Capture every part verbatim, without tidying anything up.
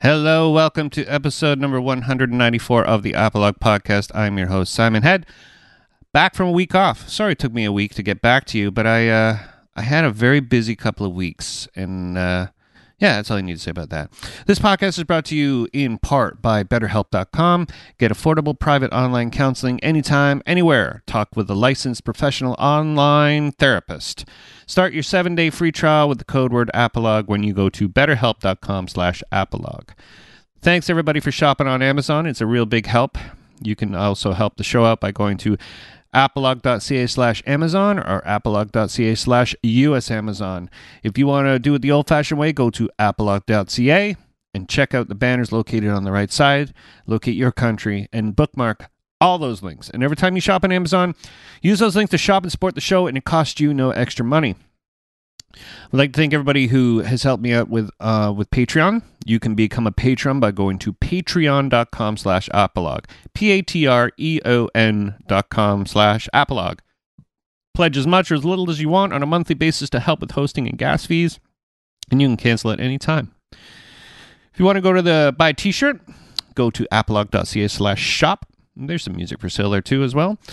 Hello, welcome to episode number one hundred ninety-four of the Apolog Podcast. I'm your host, Simon Head. Back from a week off. Sorry it took me a week to get back to you, but I uh, I had a very busy couple of weeks, and uh, yeah, that's all I need to say about that. This podcast is brought to you in part by better help dot com. Get affordable private online counseling anytime, anywhere. Talk with a licensed professional online therapist. Start your seven-day free trial with the code word Apolog when you go to better help dot com slash Apolog. Thanks, everybody, for shopping on Amazon. It's a real big help. You can also help the show out by going to apolog dot c a slash Amazon or apolog dot c a slash U S Amazon. If you want to do it the old-fashioned way, go to apolog dot c a and check out the banners located on the right side. Locate your country and bookmark all those links. And every time you shop on Amazon, use those links to shop and support the show, and it costs you no extra money. I'd like to thank everybody who has helped me out with uh, with Patreon. You can become a patron by going to patreon dot com slash apolog. P A T R E O N dot com slash apolog. Pledge as much or as little as you want on a monthly basis to help with hosting and gas fees, and you can cancel at any time. If you want to go to the buy a t-shirt, go to apolog dot c a slash shop. There's some music for sale there too as well.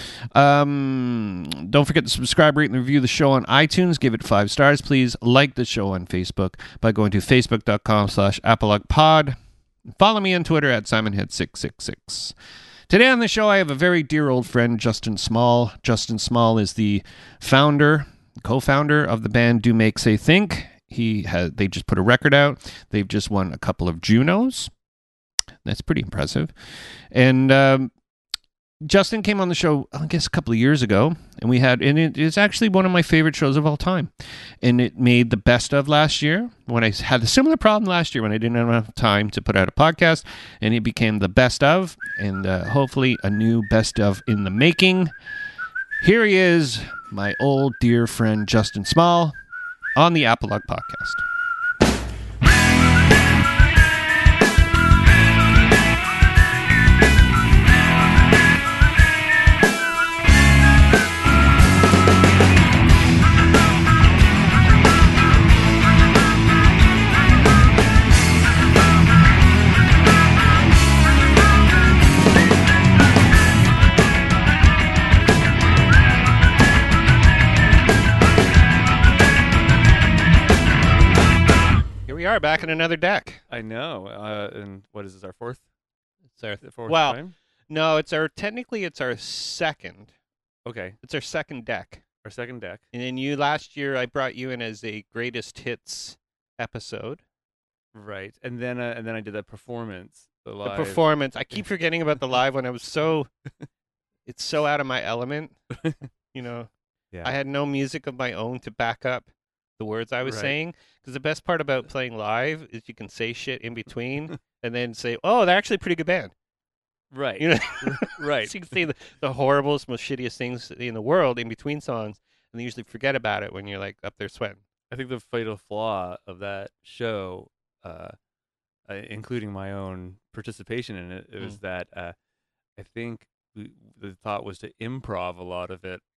Um, don't forget to subscribe, rate, and review the show on iTunes. Give it five stars. Please like the show on Facebook by going to facebook dot com slash apolog pod. Follow me on Twitter at simon head six six six. Today on the show, I have a very dear old friend, Justin Small. Justin Small is the founder, co-founder of the band Do Make Say Think. He has, they just put a record out. They've just won a couple of Junos. That's pretty impressive. And um, Justin came on the show, I guess, a couple of years ago, and we had, and it is actually one of my favorite shows of all time. And it made the best of last year when I had a similar problem last year when I didn't have enough time to put out a podcast, and it became the best of, and uh, hopefully a new best of in the making. Here he is, my old dear friend Justin Small on the Apolog Podcast. We are back in another deck. I know. Uh, and what is this, our fourth? It's our th- fourth well, time? no, it's our technically it's our second. Okay, It's our second deck. our second deck. And then you last year I brought you in as a greatest hits episode. Right, and then uh, and then I did that performance. The, live. The performance. I keep forgetting about the live one. I was so it's so out of my element. You know, Yeah. I had no music of my own to back up the words I was Right. saying. Because the best part about playing live is you can say shit in between and then say, "Oh, they're actually a pretty good band." right. You know, Right. So you can say the, the horriblest, most shittiest things in the world in between songs, and they usually forget about it when you're like up there sweating. I think the fatal flaw of that show, uh, uh, including my own participation in it, it was Mm. that uh, I think we, the thought was to improv a lot of it,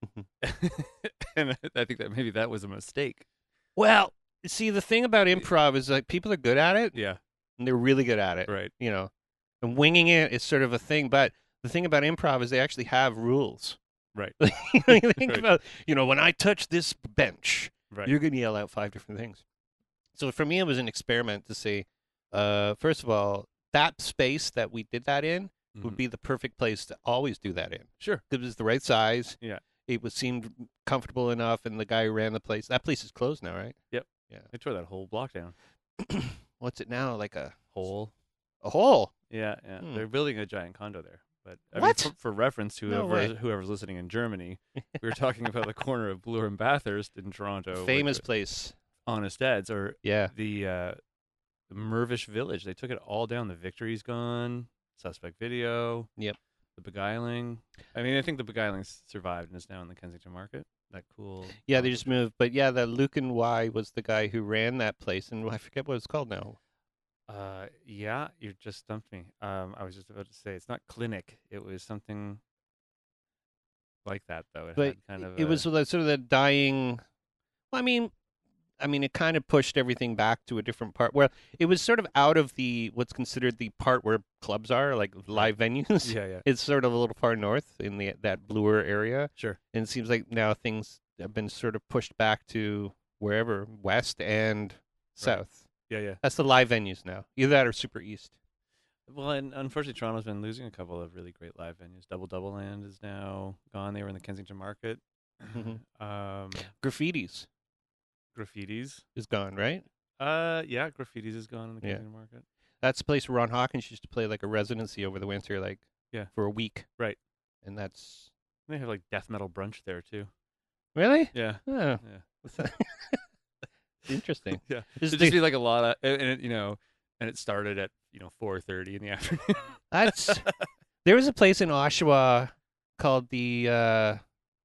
and I think that maybe that was a mistake. Well, see, the thing about improv is like people are good at it, Yeah. and they're really good at it. Right. You know, and winging it is sort of a thing. But the thing about improv is they actually have rules. Right. You know, you think Right. about, you know, when I touch this bench, Right. you're going to yell out five different things. So for me, it was an experiment to say, uh, first of all, that space that we did that in would Mhm. be the perfect place to always do that in. Sure. Because it was the right size. Yeah. It was seemed comfortable enough, and the guy who ran the place, that place is closed now, right? Yep. Yeah. I tore that whole block down. What's it now? Like a Hole. a hole? Yeah, yeah. Hmm. They're building a giant condo there. But I What? Mean, for, for reference to No whoever way. whoever's listening in Germany, we were talking about the corner of Bloor and Bathurst in Toronto. with Famous the place. Honest Ed's, or Yeah. the uh, the Mervish Village. They took it all down. The Victory's gone. Suspect Video. Yep. The Beguiling. I mean, I think the Beguiling survived and is now in the Kensington Market. That cool. Yeah, they just moved. But yeah, the Lucan Y was the guy who ran that place, and I forget what it's called now. Uh, yeah, you just stumped me. Um, I was just about to say it's not Clinic. It was something like that, though. It But had kind of it a- was the- sort of the dying. Well, I mean, I mean, it kind of pushed everything back to a different part where it was sort of out of the what's considered the part where clubs are, like live venues. Yeah, yeah. It's sort of a little far north in the that bluer area, Sure. and it seems like now things have been sort of pushed back to wherever west and south. Yeah, yeah. That's the live venues now. Either that or super east. Well, and unfortunately, Toronto's been losing a couple of really great live venues. Double Double Land is now gone. They were in the Kensington Market. Mhm. Um, Graffiti's Graffitis. is gone, right? Uh, yeah, Graffitis is gone in the Yeah. Kensington Market. That's the place where Ron Hawkins used to play like a residency over the winter, like Yeah. for a week. Right. And that's They have like death metal brunch there too. really Yeah. oh. Yeah. Interesting. Yeah. Just It'd the- just be like a lot of, and it, you know, and it started at you know four thirty in the afternoon. That's there was a place in Oshawa called the uh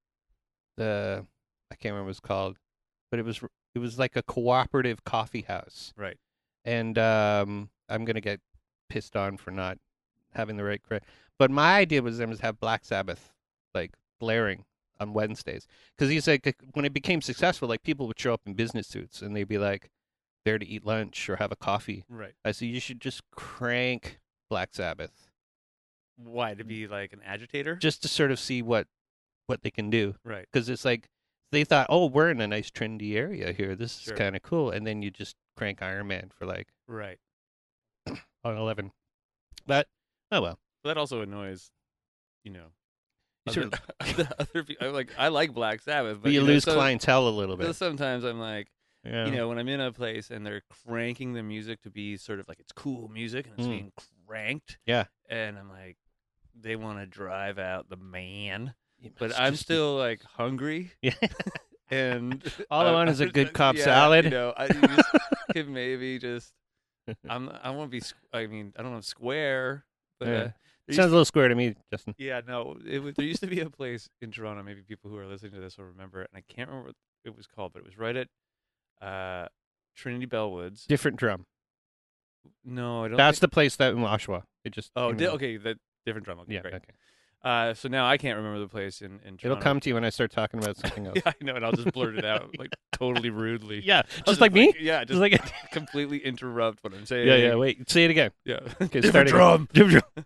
the I can't remember what it's called, but it was it was like a cooperative coffee house. Right. And um I'm gonna get pissed on for not having the right credit. But my idea was them was have Black Sabbath like blaring on Wednesdays because he said c- when it became successful, like people would show up in business suits and they'd be like there to eat lunch or have a coffee. Right. I said you should just crank Black Sabbath Why to be like an agitator? just to sort of see what what they can do right. because it's like they thought, oh, we're in a nice trendy area here. This Sure. is kind of cool, and then you just crank Iron Man for like Right. on eleven. But oh well. That also annoys, you know, You other, sort of- other, other people. I'm like I like Black Sabbath, but But you, know, lose so- clientele a little so bit. Sometimes I'm like, Yeah. you know, when I'm in a place and they're cranking the music to be sort of like it's cool music and it's Mm. being cranked. Yeah. And I'm like, they want to drive out the man, You but must I'm just- still like hungry. Yeah. And All I want is a good yeah, Cobb You salad. know, I you just could maybe just. I'm. I want to be. squ- I mean, I don't know square, but Yeah. uh, there used Sounds a little square to me, Justin. yeah, no. It was, there used to be a place in Toronto. Maybe people who are listening to this will remember it, and I can't remember what it was called, but it was right at uh, Trinity Bellwoods. Different drum. No, I don't. That's think, the place that in Oshawa. It just oh, came di- in. okay, the different drum. Okay, Yeah. great. Okay. Uh, so now I can't remember the place in in Toronto. It'll come to you when I start talking about something else. Yeah, I know, and I'll just blurt it out like totally rudely. Yeah. I'll Just like me. yeah, Just just like completely interrupt what I'm saying. yeah. Yeah. Wait. Say it again. Yeah. Okay. Different Start again. drum. Different drum.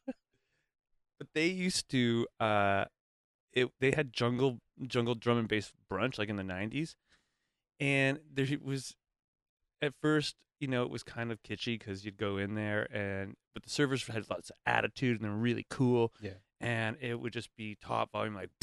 But they used to uh it they had jungle jungle drum and bass brunch like in the nineties. And there was at first, you know, it was kind of kitschy cuz you'd go in there and but the servers had lots of attitude and they were really cool. Yeah. And it would just be top volume like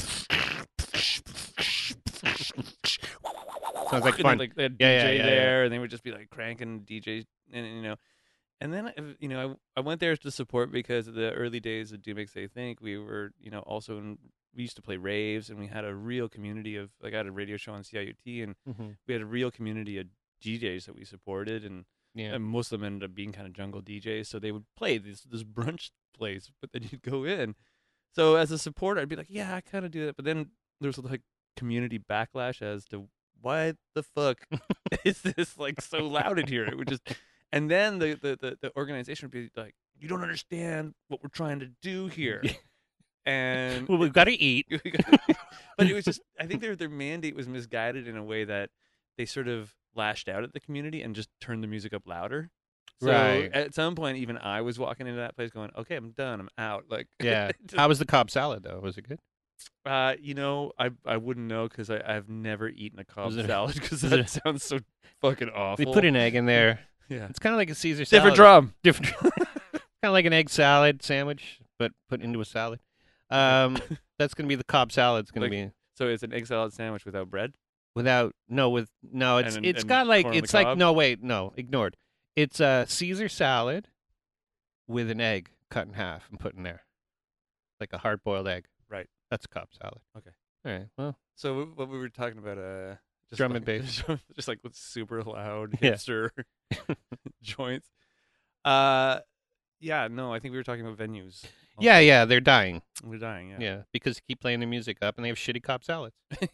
Sounds like and fun. Like they had Yeah, yeah, D J yeah, there, and they would just be like cranking D Js, and you know, and then uh, you know, I, I went there to support because of the early days of Do Makes They Think. We were, you know, also in, we used to play raves, and we had a real community of like I had a radio show on C I U T, and Mhm. we had a real community of D Js that we supported, and, Yeah. and most of them ended up being kind of jungle D Js. So they would play this this brunch place, but then you'd go in. So as a supporter, I'd be like, yeah, I kind of do that, but then there's like community backlash as to why the fuck is this like so loud in here? It would just, and then the, the, the, the organization would be like, you don't understand what we're trying to do here. And Well, we've got to eat. but it was just, I think their, their mandate was misguided in a way that they sort of lashed out at the community and just turned the music up louder. So Right. at some point, even I was walking into that place going, okay, I'm done. I'm out. Like, Yeah. just- How was the Cobb salad though? Was it good? Uh, you know, I I wouldn't know because I've never eaten a Cobb Was it- salad because was that it- sounds so fucking awful. They put an egg in there. yeah, It's kind of like a Caesar salad. different drum. Different. kind of like an egg salad sandwich, but put into a salad. Um, that's gonna be the Cobb salad. It's gonna Like- be So it's an egg salad sandwich without bread. without no with no. It's And- it's and got like corn on the it's like cob? no wait no ignored. It's a Caesar salad with an egg cut in half and put in there, like a hard boiled egg. Right. That's Cobb salad. Okay. All right. Well, So w- what we were talking about, uh, just Drum and fucking- bass. just like with super loud Yeah. hipster joints. Uh, yeah, no, I think we were talking about venues. yeah, yeah, they're dying. We're dying. Yeah, Yeah. because you keep playing the music up and they have shitty Cobb salads.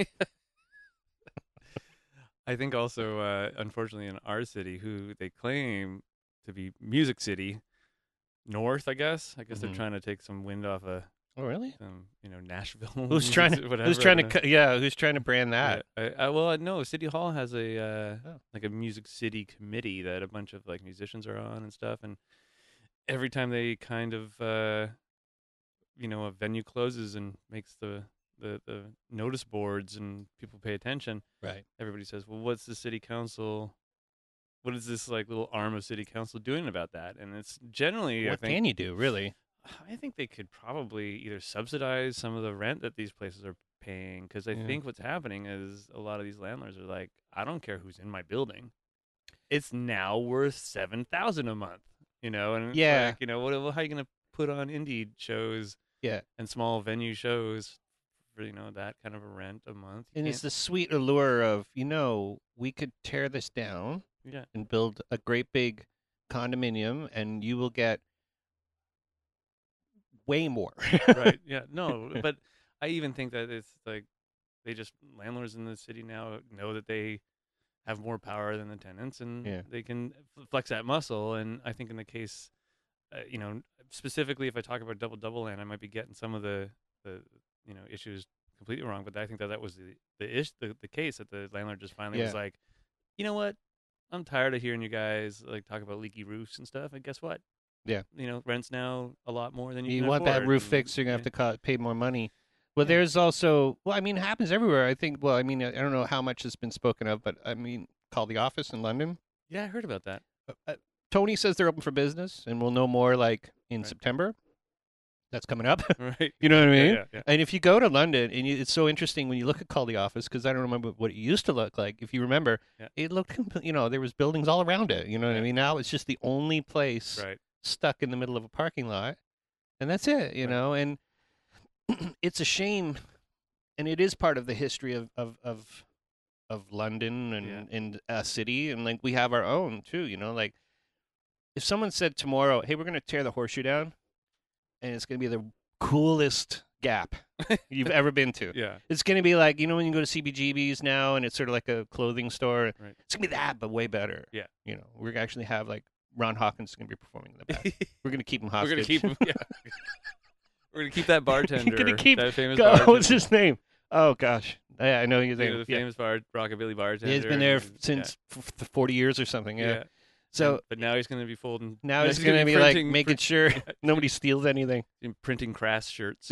I think also, uh, unfortunately, in our city, who they claim to be Music City, North, I guess. I guess Mhm. they're trying to take some wind off of Oh, really? Um, you know, Nashville. Who's trying to? whatever, Who's trying I to? don't know. cu- Yeah, who's trying to brand that? Yeah, I, I, well, I know City Hall has a uh, Oh. like a Music City committee that a bunch of like musicians are on and stuff. And every time they kind of, uh, you know, a venue closes and makes the, the the notice boards and people pay attention, Right. everybody says, "Well, what's the city council? What is this like little arm of city council doing about that?" And it's generally, I What think, can you do, really? I think they could probably either subsidize some of the rent that these places are paying, because I Yeah. think what's happening is a lot of these landlords are like, I don't care who's in my building, it's now worth seven thousand a month, you know, and it's Yeah. like, you know, what, well, how are you gonna put on indie shows Yeah. and small venue shows for, you know, that kind of a rent a month? You And it's can't- the sweet allure of, you know, we could tear this down yeah, and build a great big condominium, and you will get way more. right, yeah, no, but I even think that it's like they just landlords in the city now know that they have more power than the tenants, and Yeah. they can f- flex that muscle. And I think in the case, uh, you know, specifically if I talk about double double land, I might be getting some of the the you know issues completely wrong. But I think that that was the the ish the, the case that the landlord just finally was Yeah. like, you know what, I'm tired of hearing you guys like talk about leaky roofs and stuff. And guess what? Yeah. You know, rent's now a lot more than you, You can want that afford, roof and, fixed, you're gonna yeah. have to co- pay more money. Well, Yeah. there's also, well, I mean, it happens everywhere. I think. Well, I mean, I I don't know how much has been spoken of, but I mean, call the office in London. Yeah, I heard about that. Uh, uh, Tony says they're open for business, and we'll know more like in Right. September. That's coming up. Right. You know what I Yeah, mean? yeah, yeah. And if you go to London, and you, it's so interesting when you look at Call the Office, because I don't remember what it used to look like. If you remember, Yeah. it looked, comp- you know, there was buildings all around it. You know what I Yeah. mean? Now it's just the only place Right. stuck in the middle of a parking lot, and that's it. You Right. know, and it's a shame, and it is part of the history of of of, of London and Yeah. and a city, and like we have our own too. You know, like if someone said tomorrow, "Hey, we're going to tear the horseshoe down," and it's going to be the coolest Gap you've ever been to. Yeah. It's going to be like, you know, when you go to C B G B's now and it's sort of like a clothing store. Right. It's going to be that, but way better. Yeah. You know, we're going to actually have like Ron Hawkins going to be performing in the back. We're going to keep him We're hostage. gonna keep him. Yeah. We're gonna keep that bartender. gonna keep- that famous Go, bartender. what's his name? Oh, gosh. Yeah, I know his You name. know, the Yeah. famous bar rockabilly bartender. He's been there and- f- since f- f- forty years or something. Yeah. yeah. So And- but now he's gonna be folding. now he's going to be like printing- making print- sure yeah, nobody steals anything. printing Crass shirts.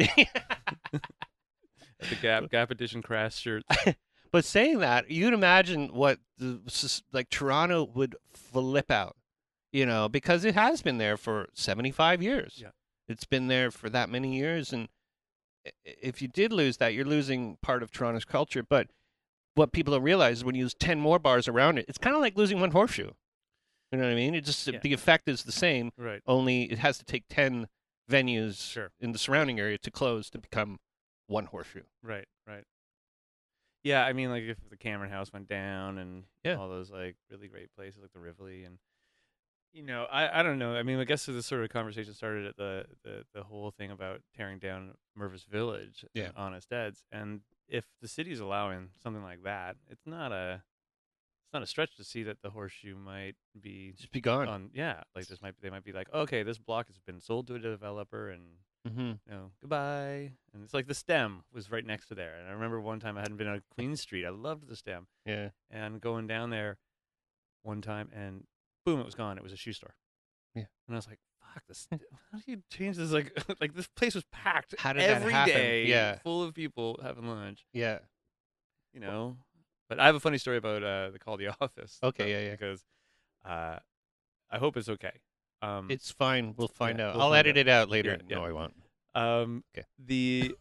The Gap Gap edition Crass shirts. But saying that, you'd imagine what the, s- like Toronto would flip out, you know, because it has been there for seventy-five years. Yeah. It's been there for that many years. And i- if you did lose that, you're losing part of Toronto's culture. But what people don't realize is when you use ten more bars around it, it's kind of like losing one horseshoe. You know what I mean? It just, Yeah. the effect is the same, Right. only it has to take ten venues Sure. in the surrounding area to close to become one horseshoe. Right. Right. Yeah, I mean, like if the Cameron House went down and Yeah. all those like really great places like the Rivoli and you know, I, I don't know. I mean, I guess this sort of conversation started at the, the, the whole thing about tearing down Mervis Village, Yeah. and Honest Ed's, and if the city's allowing something like that, it's not a it's not a stretch to see that the Horseshoe might be Just be gone. on. Yeah, like this might they might be like, okay, this block has been sold to a developer, and Mm-hmm. you know, goodbye. And it's like the Stem was right next to there, and I remember one time I hadn't been on Queen Street. I loved the Stem, Yeah. and going down there one time, and boom, it was gone. It was a shoe store. Yeah. And I was like, fuck this. How do you change this? Like, like this place was packed How did that every happen? day, Yeah. full of people having lunch, Yeah. you know? But I have a funny story about uh, the Call the Office. Okay, though, yeah, yeah. Because uh, I hope it's okay. Um, It's fine. We'll find Yeah, out. we'll I'll find edit out. it out later. Yeah, No, yeah. I won't. Um, Okay. The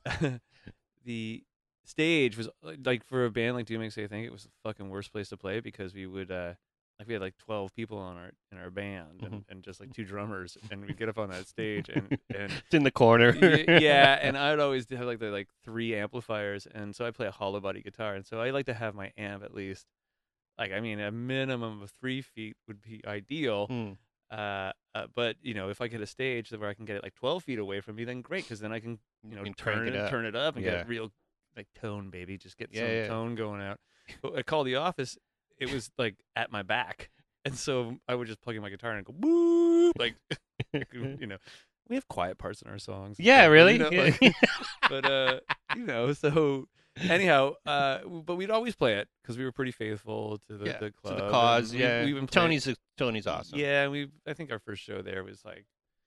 the stage was uh, like for a band like Do Make Say I think it was the fucking worst place to play because we would uh like we had like twelve people on our in our band and, Mhm. and just like two drummers and we'd get up on that stage and and It's in the corner. y- yeah and I would always have like the like three amplifiers and so I play a hollow body guitar and so I like to have my amp at least like I mean a minimum of three feet would be ideal. Mm. Uh, uh, but you know, if I get a stage where I can get it like twelve feet away from me, then great, because then I can, you know, can turn crank it it, up. turn it up and Yeah. get real like tone, baby. Just get Yeah, some yeah. tone going out. But I call the office. It was like at my back, and so I would just plug in my guitar and go boop, like you know, we have quiet parts in our songs. Yeah, but, really? You know, Yeah. like, but uh, you know, so anyhow, uh, but we'd always play it because we were pretty faithful to the, Yeah, the to club. the and cause. we, Yeah, we even played, Tony's Tony's awesome. Yeah, we. I think our first show there was like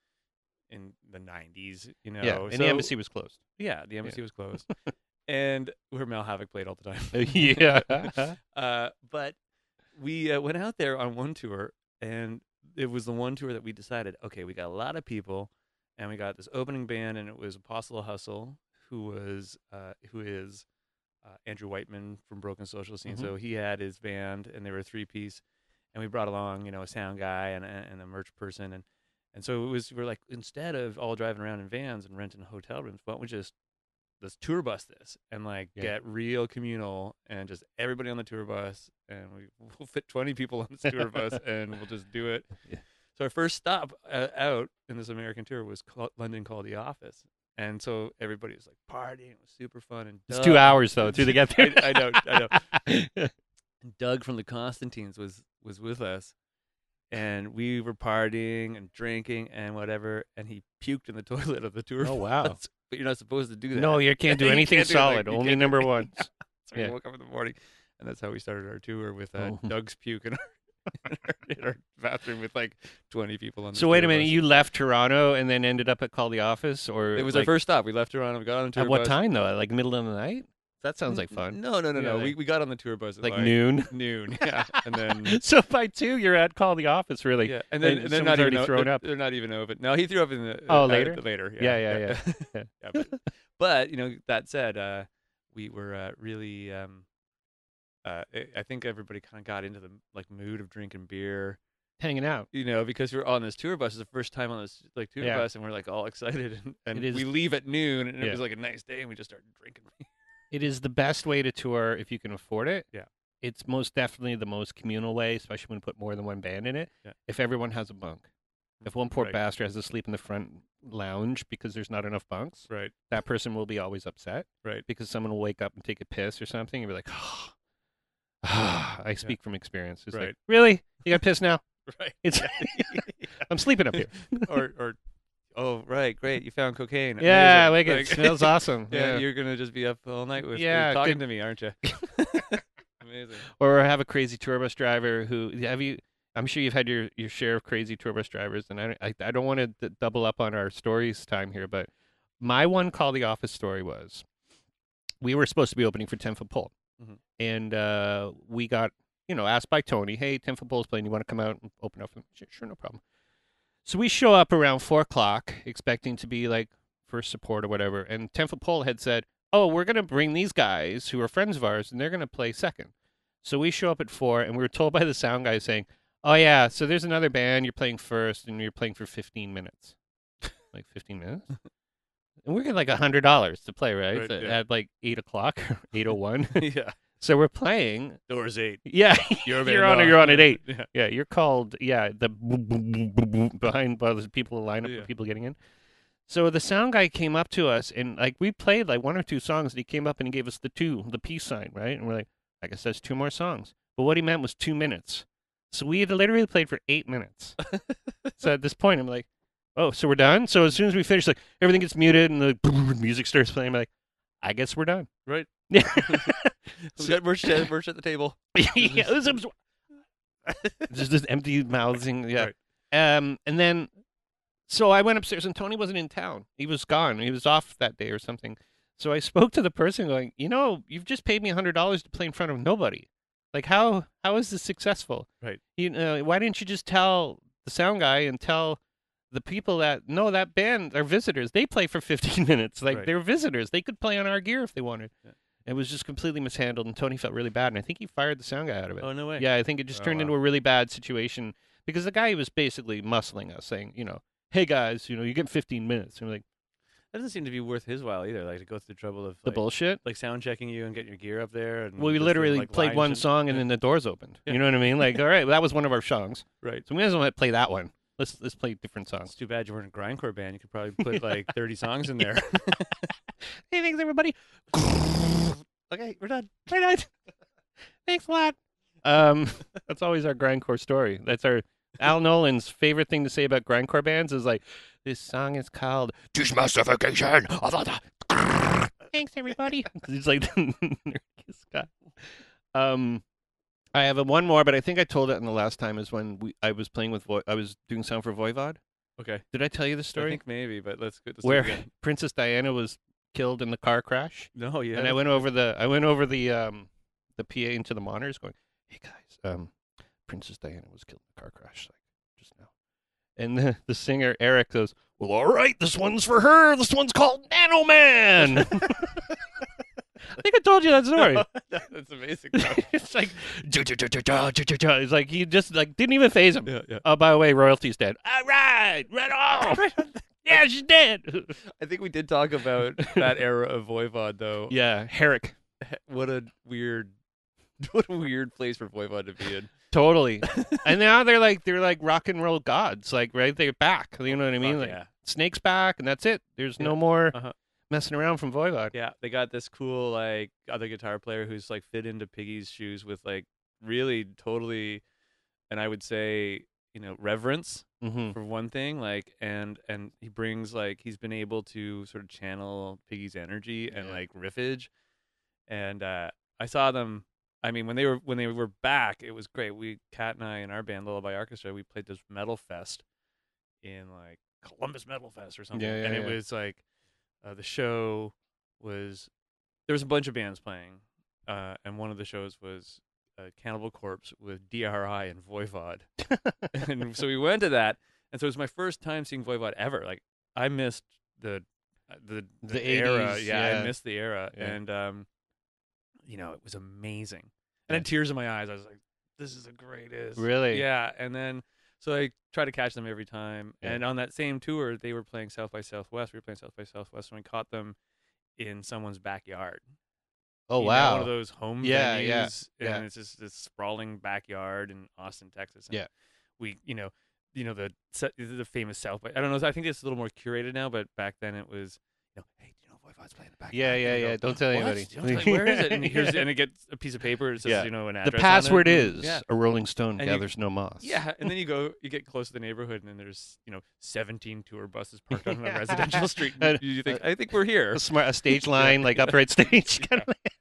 in the nineties. You know, yeah, and so, the embassy was closed. Yeah, the embassy Yeah. was closed, and where Mel Havoc played all the time. Yeah. uh, but we uh, went out there on one tour, and it was the one tour that we decided, okay, we got a lot of people, and we got this opening band, and it was Apostle Hustle, who was uh, who is uh, Andrew Whiteman from Broken Social Scene. Mhm. So he had his band, and they were a three piece, and we brought along, you know, a sound guy and a, and a merch person, and and so it was. We're like, instead of all driving around in vans and renting hotel rooms, why don't we just let's tour bus this and like Yeah. get real communal and just everybody on the tour bus, and we, we'll fit twenty people on this tour bus and we'll just do it. Yeah. So our first stop uh, out in this American tour was called, London Called the Office, and so everybody was like partying. It was super fun. And It's Doug, two hours though to get there. I, I know, I know. And Doug from the Constantines was was with us, and we were partying and drinking and whatever, and he puked in the toilet of the tour Oh, wow. bus. But you're not supposed to do that. No, you can't do You anything can't do it, like, solid. you Only can't do- number ones. So we Yeah. woke up in the morning, and that's how we started our tour with uh, Oh. Doug's puke in our, in, our, in our bathroom with like twenty people on the So wait a tour minute, bus. you left Toronto and then ended up at Call the Office, or It was like, our first stop. We left Toronto. We got on the tour at what bus. time though? Like middle of the night? That sounds like fun. No, no, no, Yeah, no. like- we we got on the tour bus at Like like noon. Noon, yeah, and then So by two, you're at Call the Office, really. yeah, and then and and they're someone's not even already o- thrown they're, up. They're not even open. No, he threw up in the Oh, uh, later? later. Yeah, Yeah, yeah, yeah. yeah, but, but you know, that said, uh, we were uh, really. Um, uh, I- I think everybody kind of got into the like mood of drinking beer. Hanging out. You know, because we're on this tour bus. It's the first time on this like tour Yeah. bus, and we're like all excited. And, and It is- we leave at noon, and Yeah. it was like a nice day, and we just started drinking. It is the best way to tour if you can afford it. Yeah. It's most definitely the most communal way, especially when you put more than one band in it. Yeah. If everyone has a bunk. If one poor Right. bastard has to sleep in the front lounge because there's not enough bunks, Right, that person will be always upset right. because someone will wake up and take a piss or something and be like, oh, I speak from experience. It's like, Right. really? You got piss now? Right. It's Yeah. I'm sleeping up here. or or oh right, great, you found cocaine. Yeah, Amazing. like, it smells awesome. Yeah, Yeah. you're gonna just be up all night with Yeah, with talking good- to me, aren't you? Amazing. Or have a crazy tour bus driver who have you. I'm sure you've had your, your share of crazy tour bus drivers, and I I, I don't want to d- double up on our stories time here, but my one Call the Office story was we were supposed to be opening for Ten Foot Pole, Mhm. and uh, we got you know asked by Tony, hey, Ten Foot Pole's playing, you want to come out and open up? For them? Sure, sure, no problem. So we show up around four o'clock, expecting to be like first support or whatever, and Ten Foot Pole had said, oh, we're gonna bring these guys who are friends of ours, and they're gonna play second. So we show up at four, and we were told by the sound guy saying, oh, yeah, so there's another band, you're playing first, and you're playing for fifteen minutes. Like, fifteen minutes? And we're getting like one hundred dollars to play, right? Right, So yeah. At like eight o'clock, eight oh one. Yeah. So we're playing. Doors eight. Yeah, You're, you're on, you're on at eight. Yeah. Yeah, you're called, yeah, the boom, boom, boom, boom, boom, behind while there's people line up Yeah. for people getting in. So the sound guy came up to us, and like we played like one or two songs, and he came up and he gave us the two, the peace sign, right? And we're like, I guess that's two more songs. But what he meant was two minutes. So we had literally played for eight minutes. So at this point, I'm like, oh, so we're done? So as soon as we finish, like everything gets muted and the music starts playing, I'm like, I guess we're done. Right. Yeah. We got merch at, merch at the table. yeah, it was, it was just this empty mouthing. Yeah. Right. Um, and then, so I went upstairs, and Tony wasn't in town. He was gone. He was off that day or something. So I spoke to the person, going, you know, you've just paid me a hundred dollars to play in front of nobody. Like, how how is this successful? Right. You know, why didn't you just tell the sound guy and tell the people that no, that band are visitors. They play for fifteen minutes. Like Right. they're visitors. They could play on our gear if they wanted. Yeah. It was just completely mishandled, and Tony felt really bad. And I think he fired the sound guy out of it. Oh, no way. Yeah, I think it just Oh, turned wow. into a really bad situation because the guy was basically muscling us, saying, you know, hey guys, you know, you get fifteen minutes. And we're like, That doesn't seem to be worth his while either. Like to go through the trouble of the like, bullshit. like sound checking you and getting your gear up there. And Well, we just the, literally like, played lines one and- song and yeah. then the doors opened. Yeah. You know what I mean? Like, all right, well, that was one of our songs, Right. so we might as well play that one. Let's let's play different It's songs. too bad you weren't a grindcore band. You could probably put like thirty songs in there. Hey, thanks everybody. Okay, we're done. We're done. Thanks a lot. Um, that's always our grindcore story. That's our Al Nolan's favorite thing to say about grindcore bands is like, This song is called Desmassification of the... Thanks, everybody. It's like the nerdiest guy. Um, I have a one more, but I think I told it in the last time is when we I was playing with... Vo- I was doing sound for Voivod. Okay. Did I tell you the I story? think maybe, but let's go. Let's Where do it again. Princess Diana was killed in the car crash. No, yeah. And I went over the I went over the um the P A into the monitors going, "Hey guys, um Princess Diana was killed in a car crash like just now." And the, the singer Eric goes, "Well, all right, this one's for her. This one's called Nano Man." I think I told you that story. That's amazing. It's like it's like he just like didn't even phase him. Yeah, yeah. Oh, by the way, royalty's dead. All right, right off. Yeah, she's dead. I think we did talk about that era of Voivod, though. Yeah, Herrick. What a weird, what a weird place for Voivod to be in. Totally. And now they're like they're like rock and roll gods, like right, they're back. You know what I mean? Fuck Like yeah. Snake's back, and that's it. There's Yeah. no more Uh-huh. messing around from Voivod. Yeah, they got this cool like other guitar player who's like fit into Piggy's shoes with like really totally, and I would say you know reverence Mm-hmm. for one thing, like and and he brings like he's been able to sort of channel Piggy's energy and Yeah. like riffage, and uh, I saw them. I mean, when they were when they were back, it was great. We Kat and I in our band Lullaby Orchestra, we played this metal fest in like Columbus Metal Fest or something, Yeah, yeah, and it yeah. was like uh, the show was there was a bunch of bands playing, uh, and one of the shows was uh, Cannibal Corpse with D R I and Voivod, and so we went to that, and so it was my first time seeing Voivod ever. Like I missed the the the, The era, eighties, yeah, yeah. I missed the era, Yeah. and um, you know, it was amazing. And Yeah. I had tears in my eyes. I was like, "This is the greatest." Really? Yeah. And then, so I try to catch them every time. Yeah. And on that same tour, they were playing South by Southwest. We were playing South by Southwest, and we caught them in someone's backyard. Oh You know, wow. one of those home Yeah, venues, yeah, and yeah. it's just this sprawling backyard in Austin, Texas. And Yeah. we, you know, you know the se- the famous South by. I don't know. I think it's a little more curated now, but back then it was, you know, hey, do you know Voivod's playing the backyard? Yeah, And yeah, you go, yeah. Don't tell "What? anybody. Don't tell me, where is it? And here's and it gets a piece of paper. It says, Yeah. you know, an The address. password on it. and- is yeah. a Rolling Stone And you- gathers no moss. Yeah, and then you go, you get close to the neighborhood, and then there's, you know, seventeen tour buses parked on a Yeah. residential street. And- And you think, I think we're here. A smart a stage line, like upright stage. Yeah.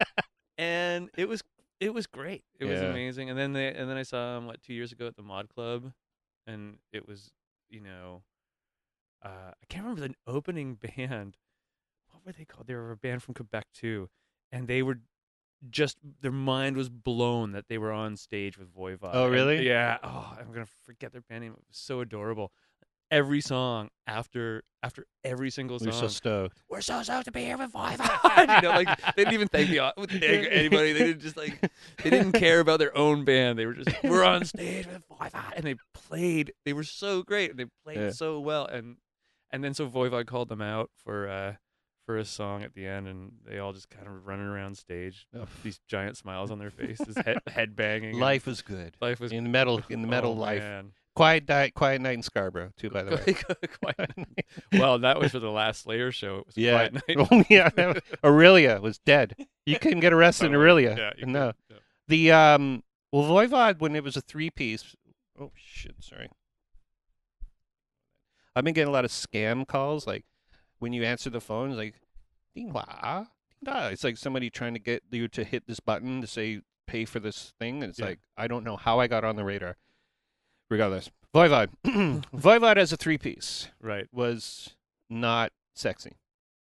And it was, it was great. It was Yeah. amazing. And then they, and then I saw them what two years ago at the Mod Club, and it was, you know, uh, I can't remember the opening band. What were they called? They were a band from Quebec too, and they were just their mind was blown that they were on stage with Voivod. Oh, And- really? yeah. Oh, I'm gonna forget their band name. It was so adorable. Every song after after every single song, We're so stoked. we're so stoked to be here with Voivod. You know, like they didn't even thank the au- thank anybody. They didn't just like they didn't care about their own band. They were just we're on stage with Voivod, and they played. They were so great, and they played Yeah. so well. And and then so Voivod called them out for uh for a song at the end, and they all just kind of running around stage, Oh. these giant smiles on their faces, head, head banging. Life was good. life was In the metal in the metal oh, life. man. Quiet night quiet night in Scarborough, too, by the way. Quite- well, that was for the last Slayer show. It was a Yeah. quiet night. Oh yeah. that- Aurelia was dead. You couldn't get arrested in Aurelia. Yeah, you no. could, yeah. The um well Voivod, when it was a three piece, oh shit, sorry. I've been getting a lot of scam calls, like when you answer the phone, it's like ding wah, ding da. It's like somebody trying to get you to hit this button to say pay for this thing, and it's Yeah. like I don't know how I got on the radar. Regardless. Voivod. Voivod as a three piece Right. was not sexy.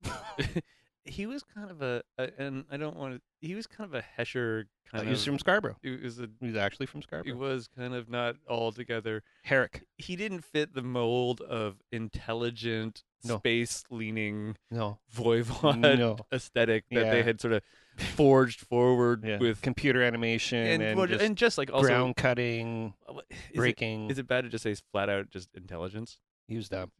He was kind of a, a, and I don't want to. He was kind of a Hesher kind He was of. from Scarborough. He was a. He was actually from He Scarborough. was kind of not altogether. Herrick. He didn't fit the mold of intelligent, No. space-leaning No. Voivod No. aesthetic that Yeah. they had sort of forged forward Yeah. with, computer animation and and, well, just and just like also ground cutting, uh, what- is it- breaking. Is it bad to just say flat out just intelligence? He was dumb.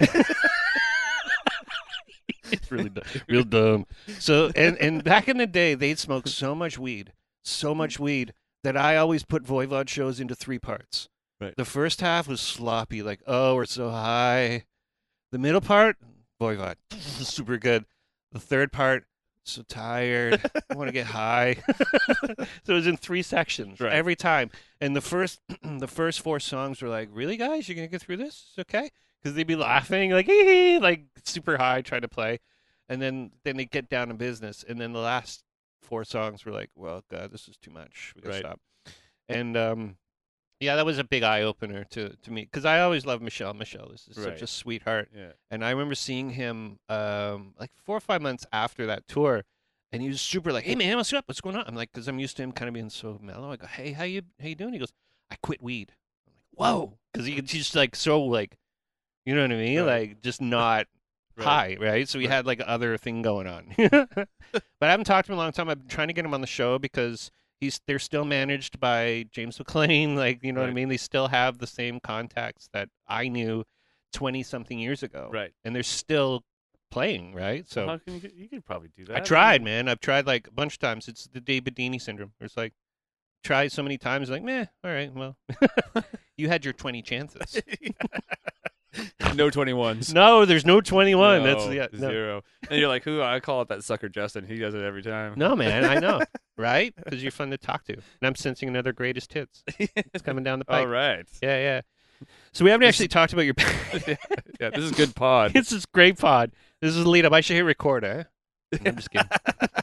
It's really dumb. Real dumb. So and and back in the day, they'd smoke so much weed, so much weed that I always put Voivod shows into three parts. Right. The first half was sloppy, like oh we're so high. The middle part, Voivod, super good. The third part, so tired. I want to get high. So it was in three sections Right. every time. And the first the first four songs were like, really guys, you're gonna get through this? It's okay. because they'd be laughing like hee hee, like super high trying to play, and then then they get down to business, and then the last four songs were like, well, God, this is too much. We gotta Right. stop. And um, yeah, that was a big eye opener to to me because I always loved Michelle. Michelle is such Right. a sweetheart, Yeah. and I remember seeing him um like four or five months after that tour. And he was super like, "Hey man, what's up? What's going on?" I'm like, because I'm used to him kind of being so mellow. I go, "Hey, how you how you doing?" He goes, "I quit weed." I'm like, "Whoa," because he, he's just like so like, you know what I mean? Right. Like just not Right. high, right? So he Right. had like other thing going on. But I haven't talked to him in a long time. I've been trying to get him on the show because he's they're still managed by James McLean. Like, you know what I Right. mean? They still have the same contacts that I knew twenty something years ago, Right. and they're still playing, right? So. Well, how can you, you could probably do that. I tried, man. I've tried like a bunch of times. It's the David Deany syndrome. It's like try so many times, like, meh, all right, well, you had your twenty chances. No twenty-ones. No, there's no twenty-one. No, That's yeah, no. zero. And you're like, who? I call it that sucker Justin. He does it every time. No, man, I know, right? Because you're fun to talk to, and I'm sensing another greatest hits. It's coming down the pike. All right. Yeah, yeah. So we haven't actually talked about your. Yeah, this is good pod. This is great pod. This is a lead up. I should hit record, eh? No, I'm just kidding.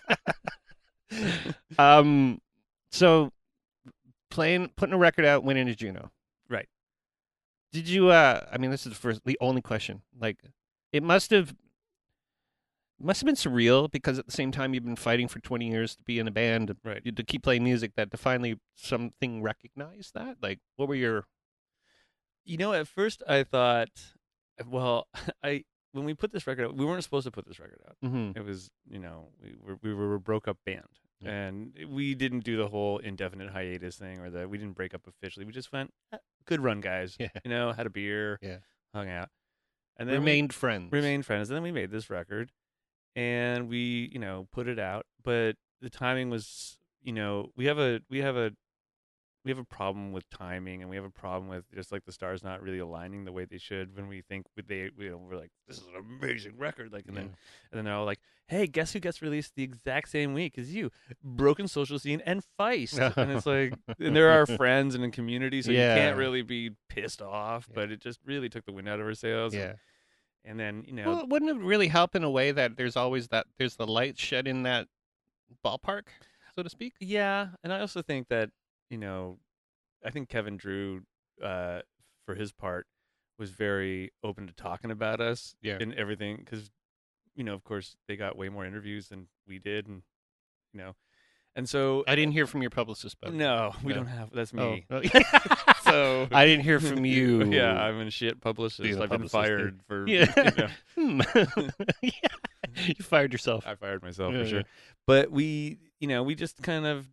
um, so playing, putting a record out, went into Juno. Right. Did you? Uh, I mean, this is the first, the only question. Like, it must have, must have been surreal because at the same time you've been fighting for twenty years to be in a band, Right. to keep playing music. That to finally something recognize that. Like, what were your? You know, at first I thought, well, I when we put this record out, we weren't supposed to put this record out. Mm-hmm. It was, you know, we were we were a broke up band, Yeah. and we didn't do the whole indefinite hiatus thing, or the we didn't break up officially. We just went, "Eh, good run, guys. Yeah. You know, had a beer, Yeah. hung out, and then we Remained friends. remained friends. And then we made this record, and we, you know, put it out. But the timing was, you know, we have a we have a we have a problem with timing, and we have a problem with just like the stars not really aligning the way they should when we think they, you know, we're like, this is an amazing record, like, and then Yeah. and then they're all like, hey, guess who gets released the exact same week as you? Broken Social Scene and Feist. And it's like, and they're our friends and in community, so Yeah. you can't really be pissed off. Yeah. But it just really took the wind out of our sails. Yeah. And, and then, you know, Well, wouldn't it really help in a way that there's always that there's the light shed in that ballpark, so to speak? yeah. And I also think that, you know, I think Kevin Drew, uh, for his part, was very open to talking about us Yeah. and everything, because, you know, of course, they got way more interviews than we did, and you know, and so I didn't hear from your publicist, but no, we no. don't have. That's Oh, me. oh. So I didn't hear from you. Yeah, I'm a shit publicist. Being a I've been publicist, fired for. Yeah. You know, Hmm. Yeah. You fired yourself. I fired myself Yeah, for sure. yeah. But we, you know, we just kind of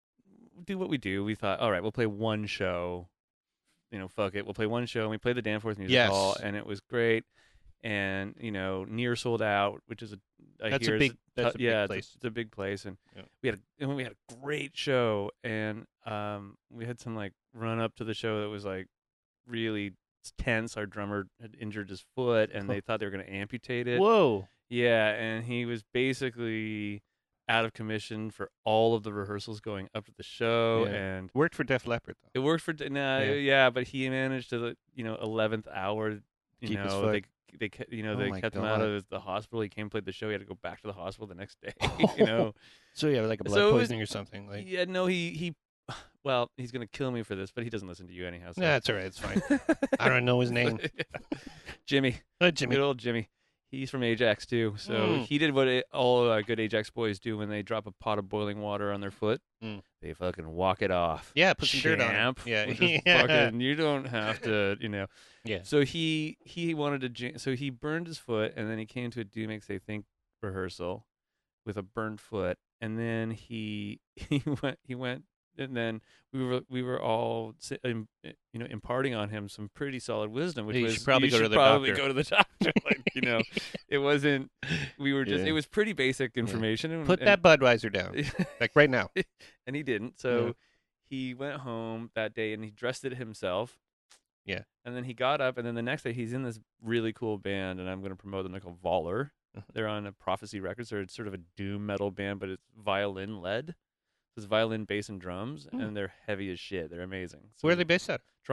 do what we do. We thought, all right, we'll play one show. You know, fuck it. We'll play one show. And we played the Danforth Music Yes. Hall, and it was great. And, you know, near sold out, which is a I That's a hear is big- that's a big yeah, place. It's, a, it's a big place. And Yeah. we had a, and we had a great show, and um, we had some like run up to the show that was like really tense. Our drummer had injured his foot, and they thought they were going to amputate it. Whoa. Yeah, and he was basically out of commission for all of the rehearsals going up to the show, Yeah. and Worked for Def Leppard, though. it worked for nah, Yeah. yeah. But he managed to, you know, eleventh hour, you Keep his know, foot. they they ke- you know Oh they my kept him out God. of the hospital. He came played the show. He had to go back to the hospital the next day. You know, So yeah, like a blood So it was- poisoning or something. Like, yeah, no, he he. Well, he's gonna kill me for this, but he doesn't listen to you anyhow. So. nah, it's all right. It's fine. I don't know his name. Jimmy. Uh, Jimmy. Good old Jimmy. He's from Ajax too, so Mm. he did what it, all uh, good Ajax boys do when they drop a pot of boiling water on their foot. Mm. They fucking walk it off. Yeah, put some dirt on it. Champ, Yeah. which is Yeah. fucking, you don't have to, you know. Yeah. So he he wanted to, j- so he burned his foot, and then he came to a Do Makes They Think rehearsal with a burned foot, and then he he went he went. And then we were we were all si- im- you know imparting on him some pretty solid wisdom, which You was should probably you go to should the probably doctor. go to the doctor. Like, you know, it wasn't. We were just. Yeah. It was pretty basic information. And, Put and- that Budweiser down, like right now. and he didn't. So Yeah. he went home that day and he dressed it himself. Yeah. And then he got up, and then the next day he's in this really cool band, and I'm going to promote them. They're called Voller. Uh-huh. They're on a Prophecy Records. They're sort of a doom metal band, but it's violin led. So it's violin, bass, and drums, Hmm. and they're heavy as shit. They're amazing. So Where are they based out? Toronto.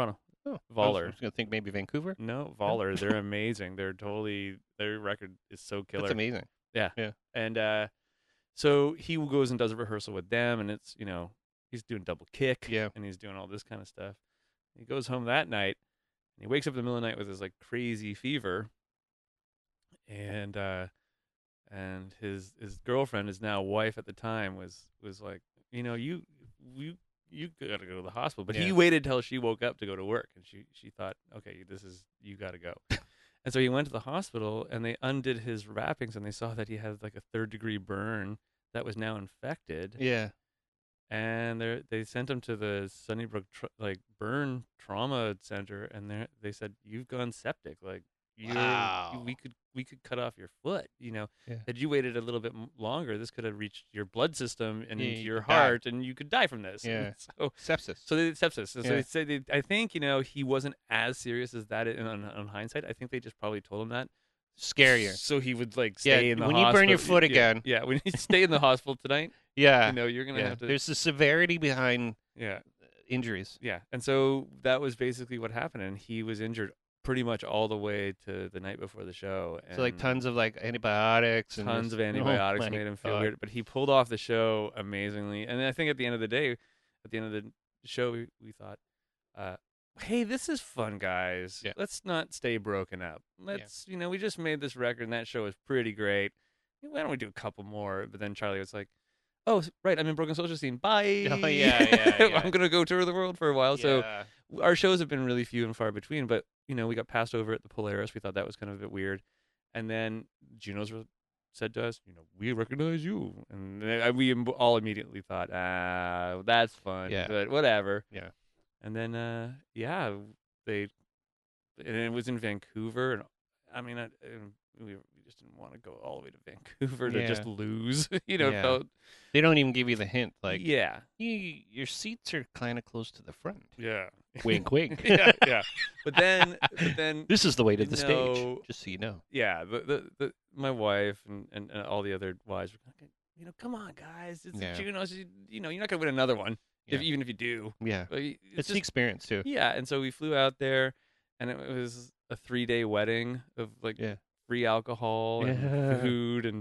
Oh, I was, I Voller. was gonna think maybe Vancouver. No, Voller. They're amazing. They're totally their record is so killer. That's amazing. Yeah. Yeah. And uh, so he goes and does a rehearsal with them, and it's you know he's doing double kick. Yeah. And he's doing all this kind of stuff. He goes home that night, and he wakes up in the middle of the night with this like crazy fever. And uh, and his his girlfriend, his now wife at the time, was was like, you know, you you you got to go to the hospital. But Yeah. he waited till she woke up to go to work, and she she thought, okay, this is you got to go. And so he went to the hospital, and they undid his wrappings, and they saw that he had like a third degree burn that was now infected. Yeah. And they they sent him to the Sunnybrook tr- like burn trauma center, and they they said you've gone septic. Like you, Wow. we could we could cut off your foot. You know, Yeah. had you waited a little bit m- longer, this could have reached your blood system and Yeah, into you your could die. heart, and you could die from this. Yeah. so Sepsis. so they did sepsis. So Yeah. they said they, I think you know he wasn't as serious as that in, on, on hindsight. I think they just probably told him that. Scarier. So he would like Yeah, stay in the when you hospital. burn your foot Yeah, again. Yeah, when you stay in the hospital tonight, Yeah. you know you're gonna yeah. have to. There's the severity behind Yeah. injuries. Yeah, and so that was basically what happened, and he was injured pretty much all the way to the night before the show. And So like tons of like antibiotics and tons just- of antibiotics oh, my made him feel God. weird, but he pulled off the show amazingly. And I think at the end of the day, at the end of the show, we, we thought, uh, hey, this is fun, guys. Yeah. Let's not stay broken up. Let's, you know, we just made this record, and that show was pretty great. Why don't we do a couple more? But then Charlie was like, oh, right, I'm in Broken Social Scene. Bye. Oh, yeah, yeah, yeah. I'm going to go tour the world for a while. So Yeah. our shows have been really few and far between, but, you know, we got passed over at the Polaris. We thought that was kind of a bit weird. And then Junos were- said to us, you know, we recognize you. And then we im- all immediately thought, ah, that's fun. Yeah. But whatever. Yeah. And then, uh, yeah, they, and it was in Vancouver. And I mean, I, and we, we just didn't want to go all the way to Vancouver to Yeah. just lose. you know, Yeah. felt, They don't even give you the hint. Like, yeah. you, your seats are kind of close to the front. Yeah. Wink, wink. yeah, yeah. But then, but then, This is the way to the No. stage. Just so you know. yeah, the, the, the my wife and, and, and all the other wives were like, you know, come on, guys, it's Yeah. a Junos. You, you know, you're not gonna win another one, if, Yeah. even if you do. Yeah. Like, it's, It's, the just, experience too. yeah. And so we flew out there, and it was a three day wedding of like Yeah. free alcohol and Yeah. food, and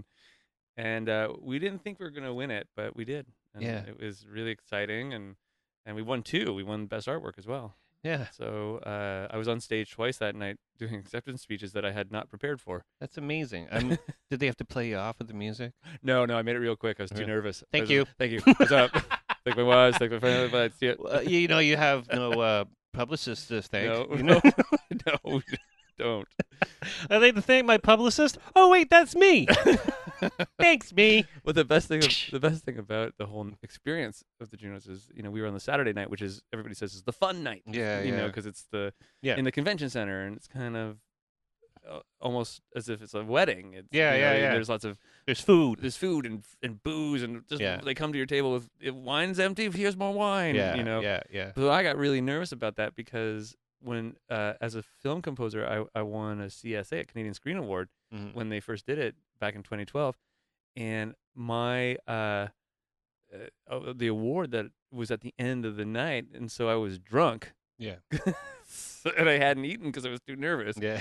and uh, we didn't think we were gonna win it, but we did. And Yeah. it was really exciting, and and we won two. We won best artwork as well. Yeah. So uh, I was on stage twice that night doing acceptance speeches that I had not prepared for. That's amazing. I'm, did they have to play you off with the music? No, no, I made it real quick. I was too Okay. nervous. Thank I was- you. Thank you. What's up? Thank my wives. Thank my family. But yeah. Well, you know, you have no uh, publicist to thank. no, You know? no, we don't. I'd like to thank my publicist. Oh wait, that's me. Thanks, me. But the best thing, the best thing about the whole experience of the Junos is, you know, we were on the Saturday night, which is everybody says is the fun night. Yeah, you know, yeah. because it's the Yeah. in the convention center, and it's kind of uh, almost as if it's a wedding. It's, Yeah, you know, yeah, yeah. There's lots of There's food. there's food and and booze, and just Yeah. they come to your table with if wine's empty, here's more wine. Yeah, you know. yeah, yeah. So I got really nervous about that because when, uh, as a film composer, I, I won a C S A, a Canadian Screen Award, Mhm. when they first did it back in twenty twelve, and my uh, uh, oh, the award that was at the end of the night, and so I was drunk, Yeah, So- and I hadn't eaten because I was too nervous. yeah.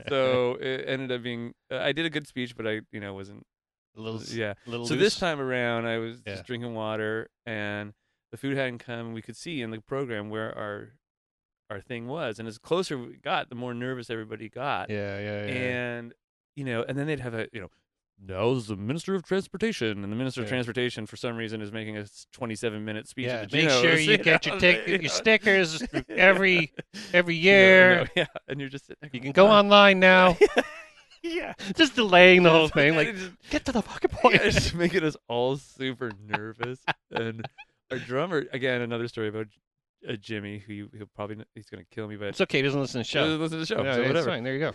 So it ended up being uh, I did a good speech, but I you know wasn't a little, s- yeah. little So loose. this time around, I was Yeah. just drinking water, and the food hadn't come. We could see in the program where our our thing was, and as closer we got, the more nervous everybody got. Yeah, yeah, yeah. And you know, and then they'd have a you know, now is the Minister of Transportation, and the Minister of Yeah. Transportation for some reason is making a twenty-seven minute speech. yeah, at the make Junos, sure you get your know, tick, you your know. stickers every every You know, year. you know, yeah, and you're just sitting there You going, can go "Wow." online now. yeah, Just delaying the whole Just- thing. Like, and just- get to the fucking point. yeah, just making us all super nervous. And our drummer, again, another story about uh, Jimmy, who you, he'll probably kn- he's gonna kill me, but It's okay. He doesn't listen to the show. listen to the show, Yeah, so it's whatever. fine. There you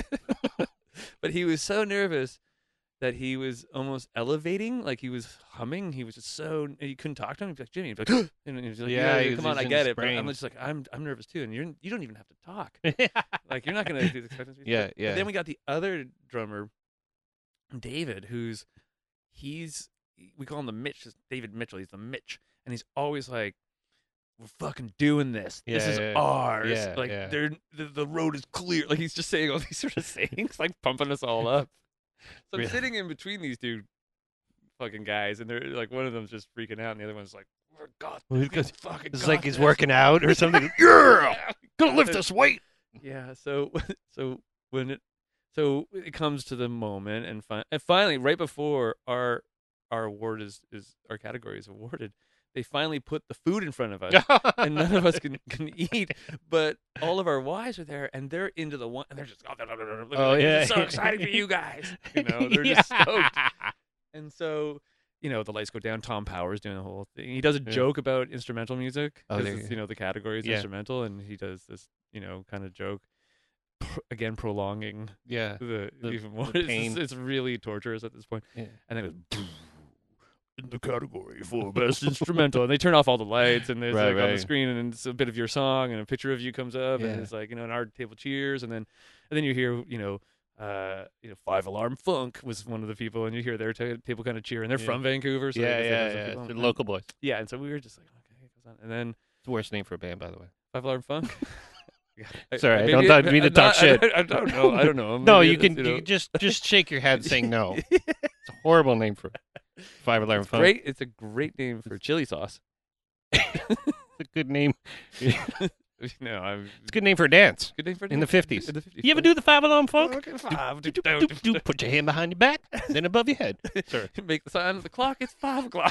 go. But he was so nervous that he was almost elevating, like he was humming. He was just so you couldn't talk to him. He'd be like, Jimmy, he'd be like, and he's like, Yeah, yeah, he was- come on, he's I in get his it. But I'm brain. just like, I'm I'm nervous too, and you're you don't even have to talk. Like you're not gonna do the acceptance speech. Yeah, But yeah. then we got the other drummer, David, who's he's we call him the Mitch, David Mitchell. He's the Mitch, and he's always like, we're fucking doing this. Yeah, this is yeah, ours. yeah, like yeah. they're the, the road is clear. Like he's just saying all these sort of sayings, like pumping us all up. So Really? I'm sitting in between these two fucking guys, and they're like, one of them's just freaking out, and the other one's like, "We got Well, this. he's We got- fucking It's got like he's this." working out or something. Yeah, gonna lift this weight. Yeah. So so when it so it comes to the moment, and, fi- and finally, right before our our award is is our category is awarded, they finally put the food in front of us. And none of us can, can eat, but all of our wives are there, and they're into the one, and they're just, oh, Oh, yeah. it's so exciting for you guys. You know, they're Yeah. just stoked. And so, you know, the lights go down. Tom Powers doing the whole thing. He does a Yeah. joke about instrumental music Oh, because there it's, you you know, the category is Yeah. instrumental, and he does this, you know, kind of joke. Pr- again, prolonging Yeah. the, The- even more. the It's, pain. just- it's really torturous at this point. Yeah. And then it goes. In the category for best instrumental, and they turn off all the lights, and there's Right, like on the right. screen, and it's a bit of your song, and a picture of you comes up, Yeah. and it's like, you know, an art table cheers, and then and then you hear, you know, uh, you know, Five Alarm Funk was one of the people, and you hear their t- people kind of cheer, and they're Yeah. from Vancouver, so Yeah, they, they yeah, have some yeah. people. The And- local boys. It's yeah, and so we were just like, okay, it goes on. And then the worst name for a band, by the way. Five Alarm Funk. Yeah. Sorry, I maybe don't- it- don't mean to I'm talk not- I shit. don't- I, don't know. I don't know. No, Maybe you it's, can know- you just just shake your head saying no. It's a horrible name for Five Alarm It's Funk. great. It's a great name for chili sauce. It's a good name. No, I'm It's a good name for a dance good name for in the fifties. In the fifties. You ever do the Five Alarm Funk? Okay, five. Doop, doop, doop, doop. Put your hand behind your back, then above your head. Sorry. Make the sign of the clock. It's five o'clock.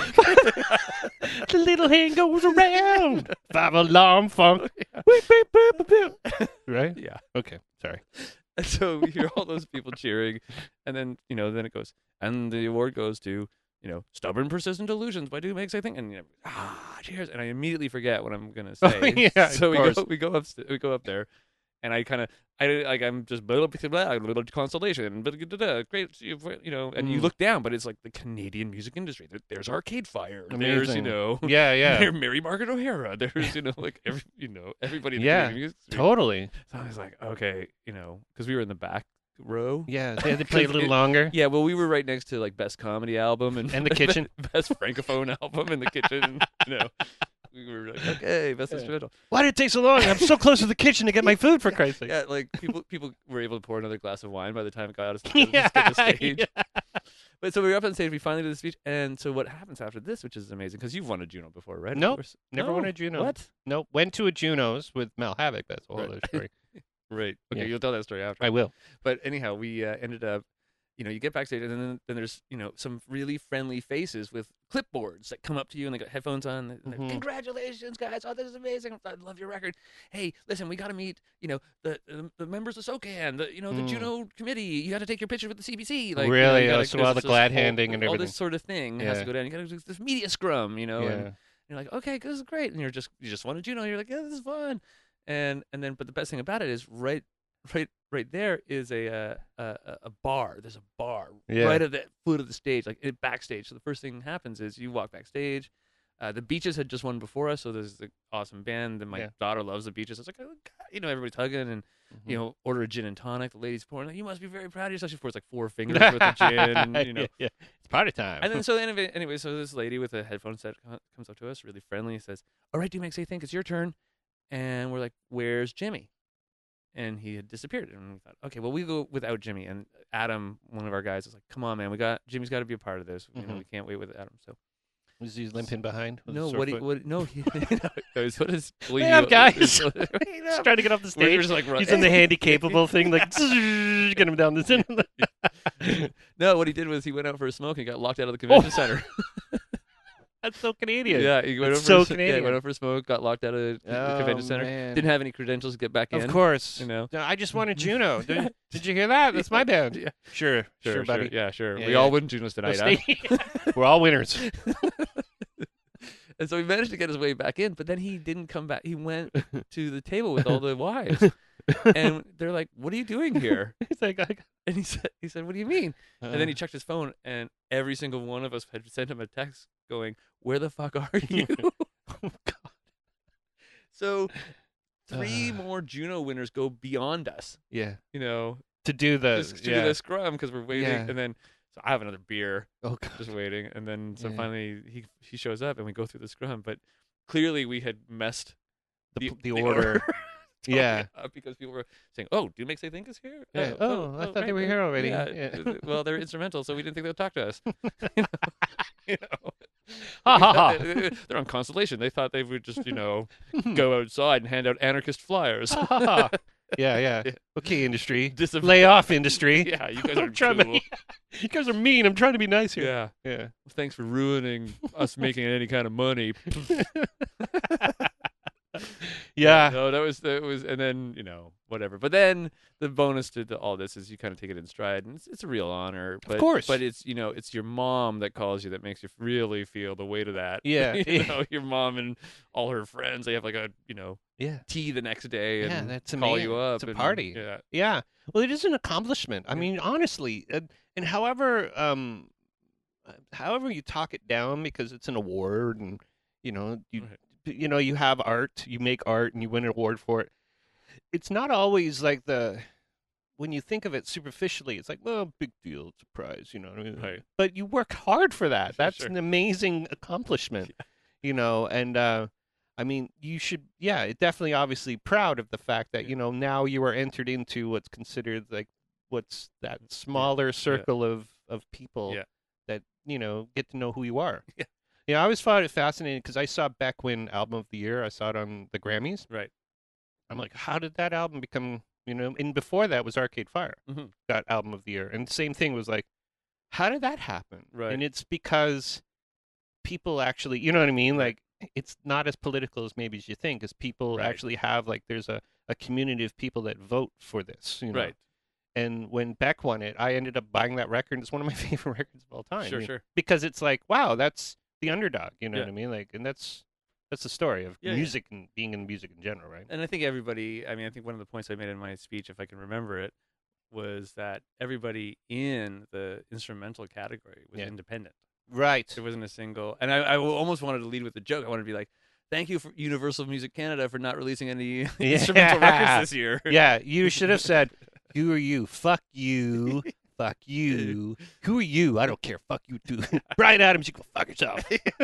The little hand goes around. Five Alarm Funk. Beep, beep, beep, beep, beep. Right? Yeah. Okay. Sorry. And so we hear all those people cheering, and then you know, then it goes, and the award goes to, you know, Stubborn Persistent Delusions by Do Makes I Think, and you know, ah, cheers, and I immediately forget what I'm gonna say. Oh, yeah, So of we course. go, we go up, we go up there, and I kind of, I like, I'm just blah, blah, blah, blah, constellation, blah, blah, blah, great, you know, and you Mm. look down, but it's like the Canadian music industry. There, there's Arcade Fire. There's, you Amazing. know, Yeah, yeah. there's Mary Margaret O'Hara. There's, you know, like every, you know, everybody in the Yeah, Canadian music industry. Totally. So I was like, okay, you know, because we were in the back row. Yeah. They had to play a 'Cause little it- longer. Yeah, well, we were right next to like best comedy album and And the kitchen. best francophone album in the kitchen. You know, we were like, okay, best Yeah. instrumental. Why did it take so long? I'm so close to the kitchen to get my food, for Christ's sake. Yeah, like people people were able to pour another glass of wine by the time it got out of Yeah, the stage. yeah. But so we were up on stage. We finally did the speech, and so what happens after this, which is amazing, because you've won a Juno before, right? Of Nope, course. never No? won a Juno. What? Nope. Went to a Juno's with Mel Havoc. That's a whole Right. other story. Right. Okay, Yeah. you'll tell that story after. I will. But anyhow, we uh, ended up, you know, you get backstage, and then then there's, you know, some really friendly faces with clipboards that come up to you, and they got headphones on. And they're, Mhm. congratulations, guys! Oh, this is amazing! I love your record. Hey, listen, we got to meet, you know, the, the the members of SOCAN, the you know the Mm. Juno committee. You got to take your picture with the C B C. Like, you know, Really? you Oh, gotta- so there's all the this glad whole- handing and all everything. this sort of thing has Yeah. to go down. You got to do this media scrum, you know. Yeah. And you're like, okay, this is great, and you're just you just want a Juno. You're like, yeah, this is fun, and and then but the best thing about it is right right right there is a uh, a a bar. There's a bar Yeah. right at the foot of the stage, like it, backstage. So the first thing that happens is you walk backstage. Uh, the Beaches had just won before us, so there's the awesome band. And my Yeah. daughter loves the Beaches. It's like, oh, God, you know, everybody's hugging and Mm-hmm. you know, order a gin and tonic. The ladies pouring. Like, you must be very proud of yourself. She pours like four fingers worth of gin, and you know. yeah, yeah. It's party time. And then so anyway, anyway, so this lady with a headphone set co- comes up to us, really friendly, says, "All right, do make say think it's your turn," and we're like, "Where's Jimmy?" And he had disappeared, and we thought, okay, well, we go without Jimmy. And Adam, one of our guys, was like, "Come on, man, we got Jimmy's got to be a part of this. You know, Mhm. we can't wait with Adam." So Was he limping behind? with a no, sore what? He, foot? what? No, he. no, he's what is? Hey up, guys. He's He's trying to get off the We're stage. just like, run- He's in the handy-capable thing, like, get him down the No, what he did was he went out for a smoke and got locked out of the convention center. That's so Canadian. Yeah, he went That's over so for, Yeah, he Canadian. went out for a smoke, got locked out of the Oh, convention center. man. Didn't have any credentials to get back in. Of course. You know. No, I just won a Juno. Did, did you hear that? That's my band. Yeah. Sure, sure, Sure, buddy. Yeah, sure. Yeah, we yeah. all win Junos No, tonight. stay- We're all winners. Huh? And so he managed to get his way back in, but then he didn't come back. He went to the table with all the wives, and they're like, "What are you doing here?" He's like, I, And he said, "He said, what do you mean?" uh, And then he checked his phone, and every single one of us had sent him a text going, "Where the fuck are you?" oh, God. So three Uh. more Juno winners go beyond us. Yeah. You know, To do the, just to yeah. do the scrum because we're waiting, Yeah. and then so I have another beer, Oh, God. just waiting, and then so Yeah. finally he he shows up, and we go through the scrum. But clearly we had messed The, the, the, order. totally Yeah. up because people were saying, "Oh, do Makes They Think is here?" Yeah. Oh, Oh, I thought right, they were here already. Yeah. Yeah. Well, they're instrumental, so we didn't think they would talk to us. you know, you know. Ha We ha thought ha. they- they're on Constellation. They thought they would just, you know, go outside and hand out anarchist flyers. Ha ha ha. Yeah, yeah. Yeah. Okay, industry. Disav- Lay off, industry. Yeah, you guys I'm are trying cool. to, you guys are mean. I'm trying to be nice here. Yeah. Yeah. Thanks for ruining us making any kind of money. Yeah. No, that was that was, and then you know whatever. But then the bonus to the, all this is you kind of take it in stride, and it's, it's a real honor. But, course. but it's you know it's your mom that calls you that makes you really feel the weight of that. Yeah. you know, your mom and all her friends. They have like a you know Yeah. tea the next day and Yeah, that's call amazing. you up. It's a and- party. Yeah. Yeah. Well, it is an accomplishment. I mean, honestly, and, and however, um, uh, however you talk it down, because it's an award, and you know, you, Right. you know, you have art, you make art, and you win an award for it. It's not always like the, when you think of it superficially, it's like, well, big deal, it's a prize, you know what I mean? Right. But you work hard for that. Sure, That's sure. an amazing accomplishment, you know, and, uh, I mean, you should, yeah, it definitely, obviously, proud of the fact that Yeah. you know now you are entered into what's considered like what's that smaller circle of of people Yeah. that you know get to know who you are. Yeah. Yeah, I always found it fascinating because I saw Beck win Album of the Year. I saw it on the Grammys. Right. I'm like, how did that album become? You know, and before that was Arcade Fire Mhm. got Album of the Year, and the same thing was like, how did that happen? Right. And it's because people actually, you know what I mean? Right. Like, it's not as political as maybe as you think, because people Right. actually have like there's a, a community of people that vote for this, you know. Right. And when Beck won it, I ended up buying that record. It's one of my favorite records of all time. Sure. you know, Sure. Because it's like, wow, that's the underdog. You know Yeah. what I mean? Like, and that's that's the story of Yeah, yeah. music and being in music in general, right? And I think everybody, I mean, I think one of the points I made in my speech, if I can remember it, was that everybody in the instrumental category was Yeah. independent. Right. There wasn't a single, and I, I almost wanted to lead with a joke. I wanted to be like, "Thank you for Universal Music Canada for not releasing any instrumental records this year." Yeah, you should have said, "Who are you? Fuck you. Fuck you. Who are you? I don't care. Fuck you too." Brian Adams, you go fuck yourself.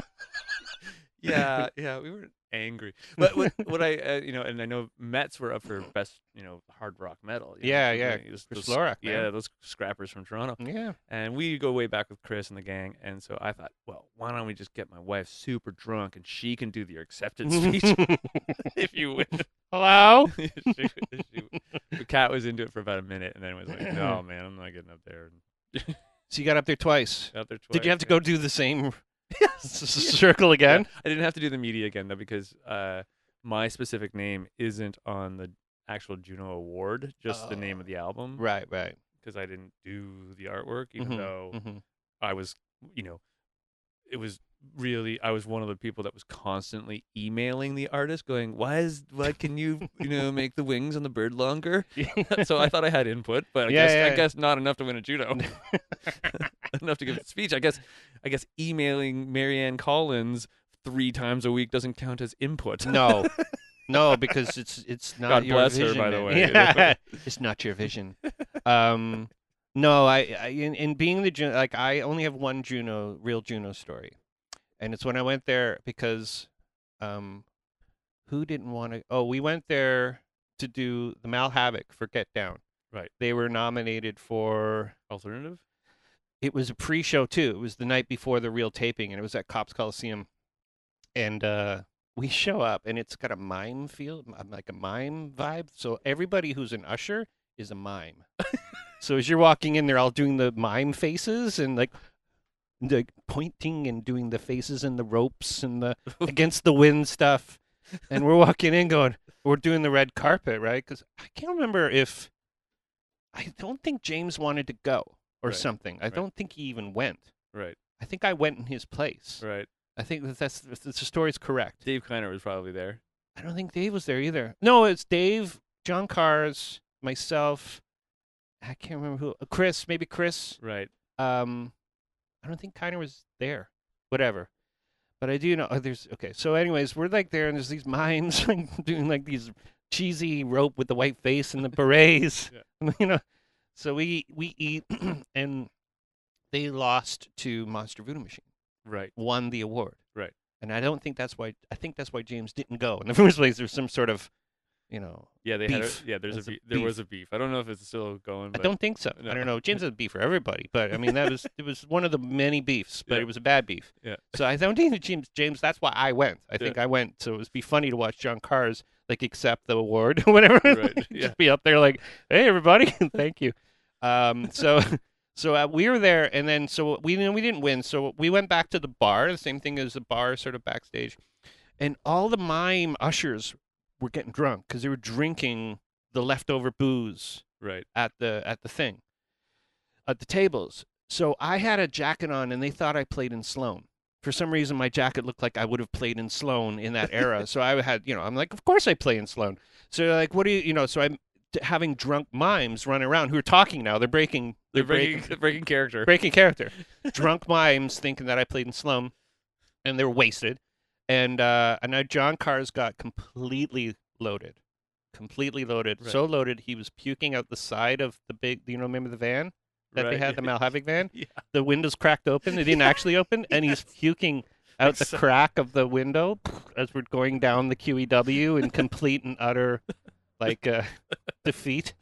yeah, yeah, we were angry, but what, what I, uh, you know, and I know Mets were up for best, you know, hard rock metal. you know, Yeah, so yeah, they- those- Chris those- Lorak, yeah, man. those scrappers from Toronto. Yeah. And we go way back with Chris and the gang, and so I thought, well, why don't we just get my wife super drunk and she can do the acceptance speech if you win. Hello. she, she, the cat was into it for about a minute, and then was like, "No, man, I'm not getting up there." And So you got up there twice. out there twice. Did you have to yeah. go do the same s- s- circle again? Yeah, I didn't have to do the media again though, because uh, my specific name isn't on the actual Juno Award, just the name of the album. Right, right. Because I didn't do the artwork, even Mhm, though mhm. I was, you know, it was really, I was one of the people that was constantly emailing the artist going, why is, why can you, you know, make the wings on the bird longer? So I thought I had input, but I Yeah, guess, yeah, I yeah. guess not enough to win a Juno. Enough to give a speech. I guess, I guess emailing Marianne Collins three times a week doesn't count as input. No, no, because it's it's not God your bless her, vision. by the man. way. Yeah, it's not your vision. Um, no, I, I in, in being the Juno, like I only have one Juno, real Juno story, and it's when I went there because, um, who didn't want to? Oh, we went there to do the Mal Havoc for Get Down. Right. They were nominated for. Alternative? It was a pre-show too. It was the night before the real taping, and it was at Cops Coliseum. And uh, we show up, and it's got a mime feel, m- like a mime vibe. So everybody who's an usher is a mime. So as you're walking in, they're all doing the mime faces and like, like pointing and doing the faces and the ropes and the against the wind stuff. And we're walking in, going, we're doing the red carpet, right? Because I can't remember if I don't think James wanted to go or Right, something. I right. don't think he even went. Right, I think I went in his place. right. I think that that's, that's the story's correct. Dave Kleiner was probably there. I don't think Dave was there either. No, it's Dave, John Cars, myself. I can't remember who. uh, Chris, maybe Chris. Right. Um, I don't think Kiner was there. Whatever. But I do know. Oh, there's okay. So, anyways, we're like there, and there's these mimes like, doing like these cheesy rope with the white face and the berets. You know. So we we eat, and they lost to Monster Voodoo Machine. Right. Won the award. Right. and I don't think that's why. I think that's why James didn't go in the first place. There's some sort of, you know, Yeah, they beef. had a, yeah. There's a, There's a beef. there beef. was a beef. I don't know if it's still going. I But don't think so. no. I don't know. James has beef for everybody, but I mean that was it was one of the many beefs, but Yeah. it was a bad beef. Yeah. So I don't think that James James. That's why I went. I think Yeah. I went. So it would be funny to watch John Cars like accept the award or whatever. Right, Just yeah. be up there like, hey everybody, thank you. Um. So. So uh, we were there, and then so we we didn't win. So we went back to the bar, the same thing as the bar, sort of backstage, and all the mime ushers were getting drunk because they were drinking the leftover booze Right. at the at the thing, at the tables. So I had a jacket on, and they thought I played in Sloan. For some reason, my jacket looked like I would have played in Sloan in that era. So I had, you know, I'm like, of course I play in Sloan. So they're like, what do you, you know? So I'm t- having drunk mimes running around who are talking now. They're breaking. They're breaking breaking character. breaking character. Drunk mimes thinking that I played in Slum, and they're wasted. And uh, and now John Cars got completely loaded, completely loaded, Right. so loaded he was puking out the side of the big. Do you know? Remember the van that they Right. had, the Malhavik van? Yeah. The windows cracked open. They didn't actually open, and he's puking out the So- crack of the window as we're going down the Q E W in complete and utter like uh, defeat.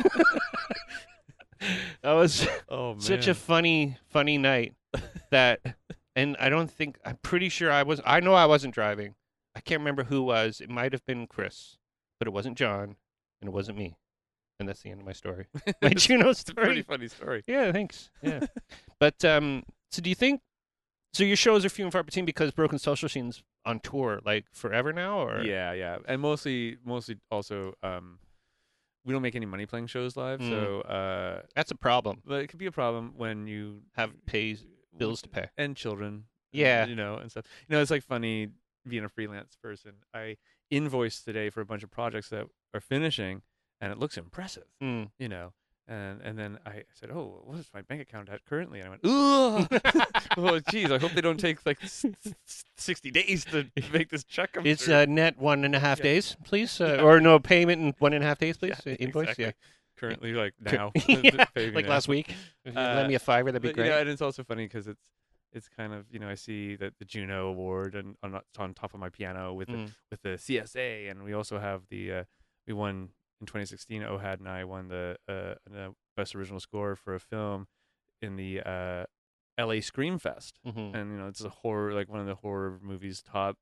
That was Oh man. such a funny, funny night. That, and I don't think I'm pretty sure I was. I know I wasn't driving. I can't remember who was. It might have been Chris, but it wasn't John, and it wasn't me. And that's the end of my story. My Juno It's a pretty story. funny story. Yeah, thanks. Yeah, but um, so do you think? So your shows are few and far between because Broken Social Scene's on tour like forever now, or Yeah, yeah, and mostly, mostly also, um, we don't make any money playing shows live, Mm. so uh, that's a problem. but it could be a problem when you Have pays bills to pay. and children. Yeah. you know, and stuff. You know, it's like funny being a freelance person. I invoiced today for a bunch of projects that are finishing, and it looks impressive. Mm. You know. And and then I said, "Oh, what is my bank account at currently?" And I went, "Ugh, oh, geez, I hope they don't take like s- s- sixty days to make this check come It's through." uh, net one and a half Yeah. days, please, uh, Yeah. or no payment in one and a half days, please. Yeah, Uh, Invoice, exactly. Currently, like Cur- now, Yeah, pay me like now. last week. If you Uh, lend me a fiver, that'd be But, great. You know, and it's also funny because it's it's kind of, you know, I see that the Juno Award and on it's on top of my piano with the, Mm. with the C S A, and we also have the uh, we won in twenty sixteen. Ohad and I won the uh, the best original score for a film in the uh, L A Scream Fest, Mhm. and you know it's a horror, like one of the horror movies top,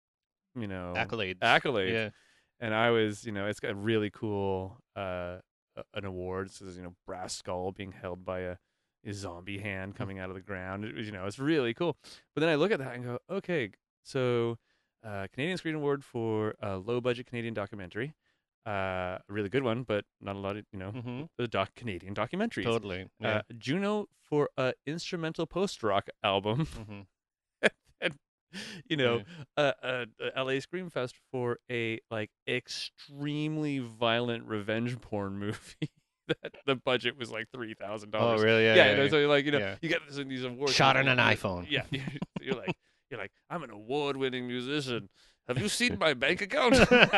you know, Accolades. accolades. Yeah. And I was, you know, it's got really cool uh, a- an award. It says, you know, brass skull being held by a, a zombie hand coming out of the ground. It was, you know, it's really cool. But then I look at that and go, okay, so uh, Canadian Screen Award for a low budget Canadian documentary, uh, a really good one, but not a lot of, you know, hmm the doc Canadian documentaries. Totally. Yeah. Uh, Juno for a instrumental post rock album. hmm and you know, uh, uh, uh, L A Scream Fest for a like extremely violent revenge porn movie. That the budget was like three thousand Oh, dollars. really? Yeah. Yeah, yeah, you know, yeah. so like you know, Yeah. you get this, these awards. Shot and on an you're- iPhone. Yeah, you're, you're like you're like I'm an award-winning musician. Have you seen my bank account?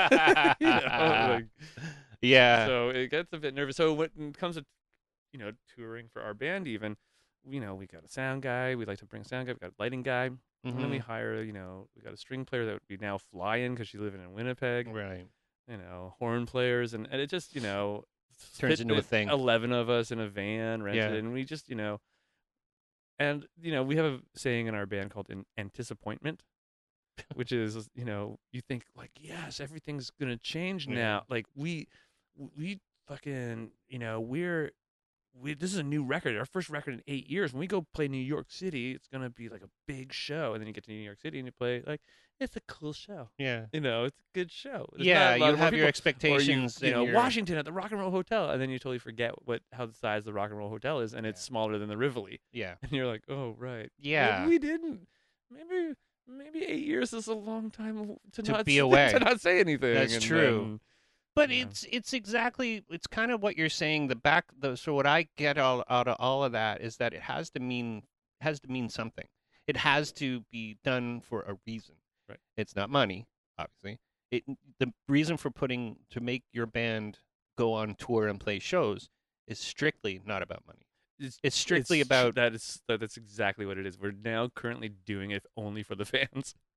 You know, like, Yeah. so it gets a bit nervous. So when it comes to, you know, touring for our band, even, you know, we got a sound guy. We like to bring a sound guy. We got a lighting guy. And then we Mhm. hire, you know, we got a string player that we now fly in because she's living in Winnipeg. Right. You know, horn players, and, and it just, you know, Turns fit into a the thing. Eleven of us in a van rented, Yeah. and we just, you know, and you know, we have a saying in our band called "an anticippointment," which is, you know, you think like, yes, everything's gonna change Yeah. now. Like we, we fucking, you know, we're. We, this is a new record, our first record in eight years. When we go play New York City, it's gonna be like a big show, and then you get to New York City and you play like it's a cool show. Yeah. You know, it's a good show. There's Yeah. not a lot You of more have your people. Or expectations. you, you and know, your- Washington at the Rock and Roll Hotel, and then you totally forget what how the size of the Rock and Roll Hotel is, and it's Yeah. smaller than the Rivoli, Yeah. and you're like, oh right, Yeah. maybe we didn't. Maybe maybe eight years is a long time to, To not be s- away. to not say anything. That's and true. then- But Yeah. it's it's exactly it's kind of what you're saying. The back the so what I get all, out of all of that is that it has to mean has to mean something. It has to be done for a reason. Right. It's not money, obviously. It the reason for putting to make your band go on tour and play shows is strictly not about money. It's, It's strictly it's- about that is that, that's exactly what it is. We're now currently doing it only for the fans.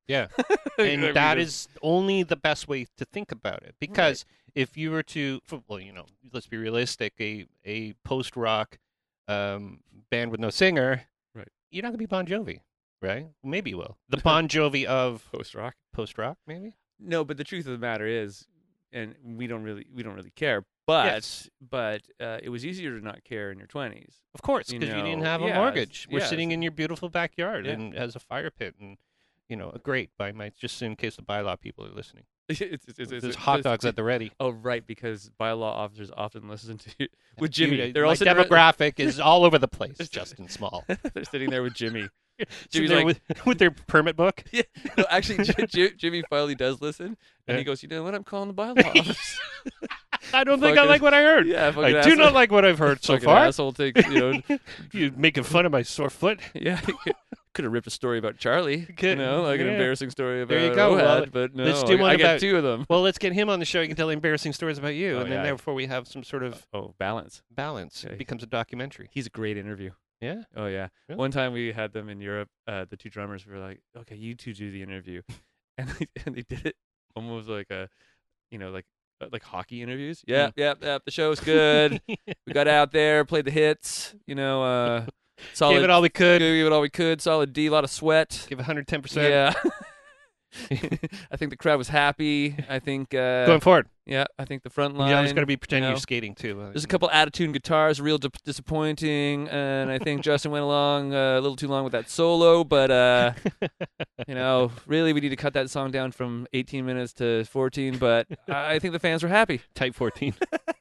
Yeah. I And mean, that there's- is only the best way to think about it. Because if you were to, f- well, you know, let's be realistic, a, a post rock um, band with no singer, Right. you're not going to be Bon Jovi, right? Maybe you will. The Bon Jovi of post rock. post rock, maybe? No, but the truth of the matter is, and we don't really we don't really care. But Yes. but uh, it was easier to not care in your twenties. Of course, You because you, didn't know, have a yes, mortgage. We're yes. sitting in your beautiful backyard Yeah. and has a fire pit and, you know, a grate by my, just in case the bylaw people are listening. it's, it's, it's, it's, There's hot dogs at the ready. Oh, right, because bylaw officers often listen to you with Dude, Jimmy. uh, They're my all sitting there- demographic is all over the place, Justin Small. They're sitting there with Jimmy. Sitting Jimmy's there like- with, with their permit book. Yeah, no, actually, J- J- Jimmy finally does listen, and Yeah. he goes, "You know what? I'm calling the bylaw office." I don't think I Fucking- like what I heard. yeah, I fucking do asshole. not like what I've heard so Fucking far. asshole takes, you know, You making fun of my sore foot. yeah. Could have ripped a story about Charlie, you Could- know, like an yeah. embarrassing story about There you go. Ohad, Well, but no, let's do I, one I get about- two of them. Well, let's get him on the show. He can tell embarrassing stories about you, Oh, and then yeah. therefore we have some sort of Oh, balance. balance. Yeah. It becomes a documentary. He's a great interview. Yeah. Oh yeah. Really? One time we had them in Europe. Uh, the two drummers were like, "Okay, you two do the interview," and they, and they did it almost like a, you know, like uh, like hockey interviews. Yeah, Mm. yeah, yeah. The show's good. We got out there, played the hits. You know, uh, solid. Gave it all we could. Gave it all we could. Solid D. A lot of sweat. Give one hundred ten percent. Yeah. I think the crowd was happy. I think. Uh, Going forward. yeah, I think the front line. You always got to be pretending know. you're skating too. uh, There's a couple attitude guitars, real di- disappointing, and I think Justin went along uh, a little too long with that solo. But uh, you know, really, we need to cut that song down from eighteen minutes to fourteen. But I think the fans were happy. Type fourteen.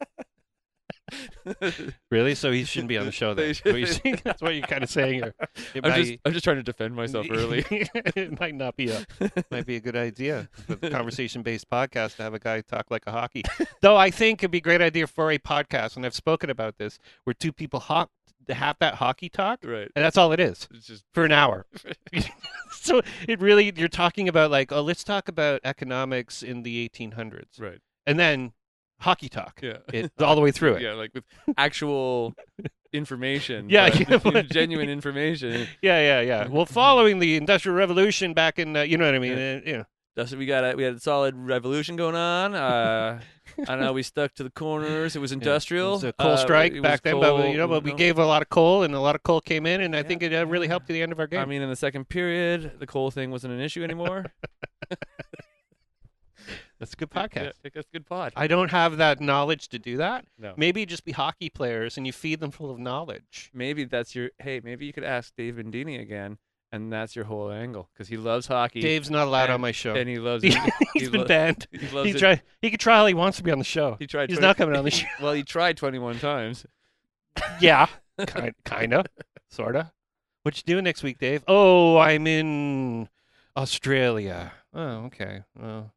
Really? So he shouldn't be on the show then. They What you're should- saying- That's what you're kind of saying here. It I'm might- just, I'm just trying to defend myself early. it might not be a might be a good idea for the conversation based podcast to have a guy talk like a hockey. Though I think it'd be a great idea for a podcast, and I've spoken about this, where two people ho- to have that hockey talk, Right. and that's all it is It's just for an hour. So it really you're talking about like, oh, let's talk about economics in the eighteen hundreds, right. and then hockey talk. Yeah. It all the way through it. Yeah, like with actual information. Yeah, but yeah, but- genuine information. Yeah, yeah, yeah. Well, following the Industrial Revolution back in, uh, you know what I mean? Yeah. Uh, you know. That's we got. A, we had a solid revolution going on. Uh, I don't know. We stuck to the corners. It was industrial. It was a coal Uh, strike it was back then, but coal, you know, but we know. gave a lot of coal, and a lot of coal came in, and I Yeah, think it uh, really yeah. helped to the end of our game. I mean, in the second period, the coal thing wasn't an issue anymore. That's a good podcast. Yeah, that's a good pod. I don't have that knowledge to do that. no. Maybe just be hockey players, and you feed them full of knowledge. Maybe that's your. Hey, maybe you could ask Dave Bendini again, and that's your whole angle because he loves hockey. Dave's not allowed on and- my show. and he loves. He's it. he been lo- banned. He loves He it. try. He could try all he wants to be on the show. He tried. He's twenty not coming on the show. Well, he tried twenty-one times. Yeah, kind, kinda, sorta. What you doing next week, Dave? Oh, I'm in Australia. Oh, okay. Oh,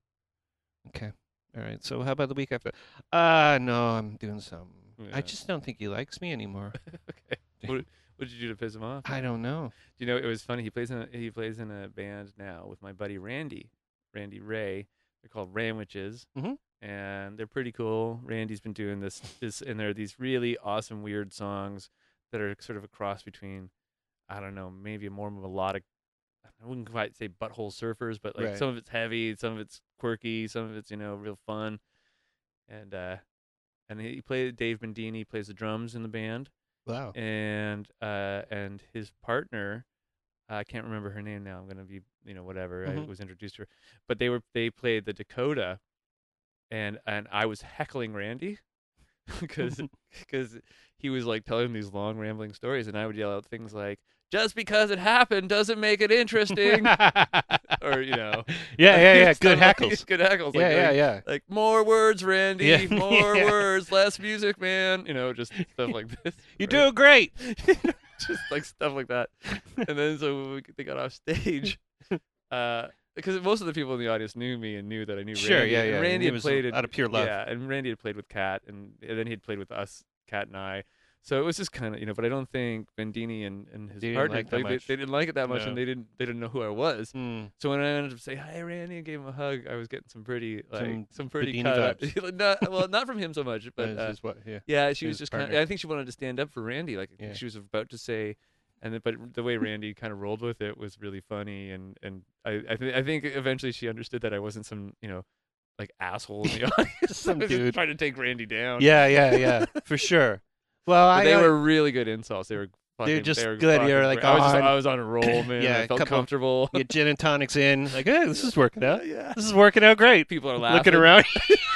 okay. All right. So how about the week after? Uh no, I'm doing some. I Yeah. just don't think he likes me anymore. Okay. What, what did you do to piss him off? I don't know. You know, it was funny. He plays in a, he plays in a band now with my buddy Randy, Randy Ray. They're called Ramwiches, Mhm. and they're pretty cool. Randy's been doing this this, and there are these really awesome, weird songs that are sort of a cross between, I don't know, maybe a more melodic. I wouldn't quite say butthole surfers, but like Right. some of it's heavy, some of it's quirky, some of it's you know real fun, and uh, and he played Dave Bendini plays the drums in the band. Wow. and uh, and his partner, I can't remember her name now. I'm gonna be, you know, whatever. I Mhm. was introduced to her, but they were they played the Dakota, and and I was heckling Randy, because because he was like telling these long rambling stories, and I would yell out things like, "Just because it happened doesn't make it interesting," or you know, yeah, yeah, yeah. stuff Good like- heckles. good heckles. Yeah, like, yeah, like, yeah. like more words, Randy. Yeah. More Yeah. words, less music, man. You know, just stuff like this. You right? do great. Just like stuff like that. And then so when we, they got off stage, uh, because most of the people in the audience knew me and knew that I knew Sure, Randy. yeah, and yeah. Randy And it had was played it out of pure love. Yeah, and Randy had played with Kat, and, and then he had played with us, Kat and I. So it was just kind of, you know, but I don't think Bendini and, and his They didn't partner, like that they, much. they didn't like it that much, No. and they didn't they didn't know who I was. Hmm. So when I ended up saying hi Randy and gave him a hug, I was getting some pretty like Some some, pretty Bendini cut up- vibes. not, well, not from him so much, but This uh, is what, yeah. yeah, she was his just kind of. partner. I think she wanted to stand up for Randy. Like Yeah. she was about to say, And then, but the way Randy kind of rolled with it was really funny, and and I I, th- I think eventually she understood that I wasn't some you know like asshole in the audience, Some I was just dude. trying to take Randy down. Yeah, yeah, yeah, for sure. Well, But I they uh, were really good insults. They were fucking, They're just they were good. fucking You're, like, great. I was just, on- I was on a roll, man. Yeah, I felt couple- comfortable. you get gin and tonics in, like, hey, this is working out. Yeah. This is working out great. People are laughing. Looking around.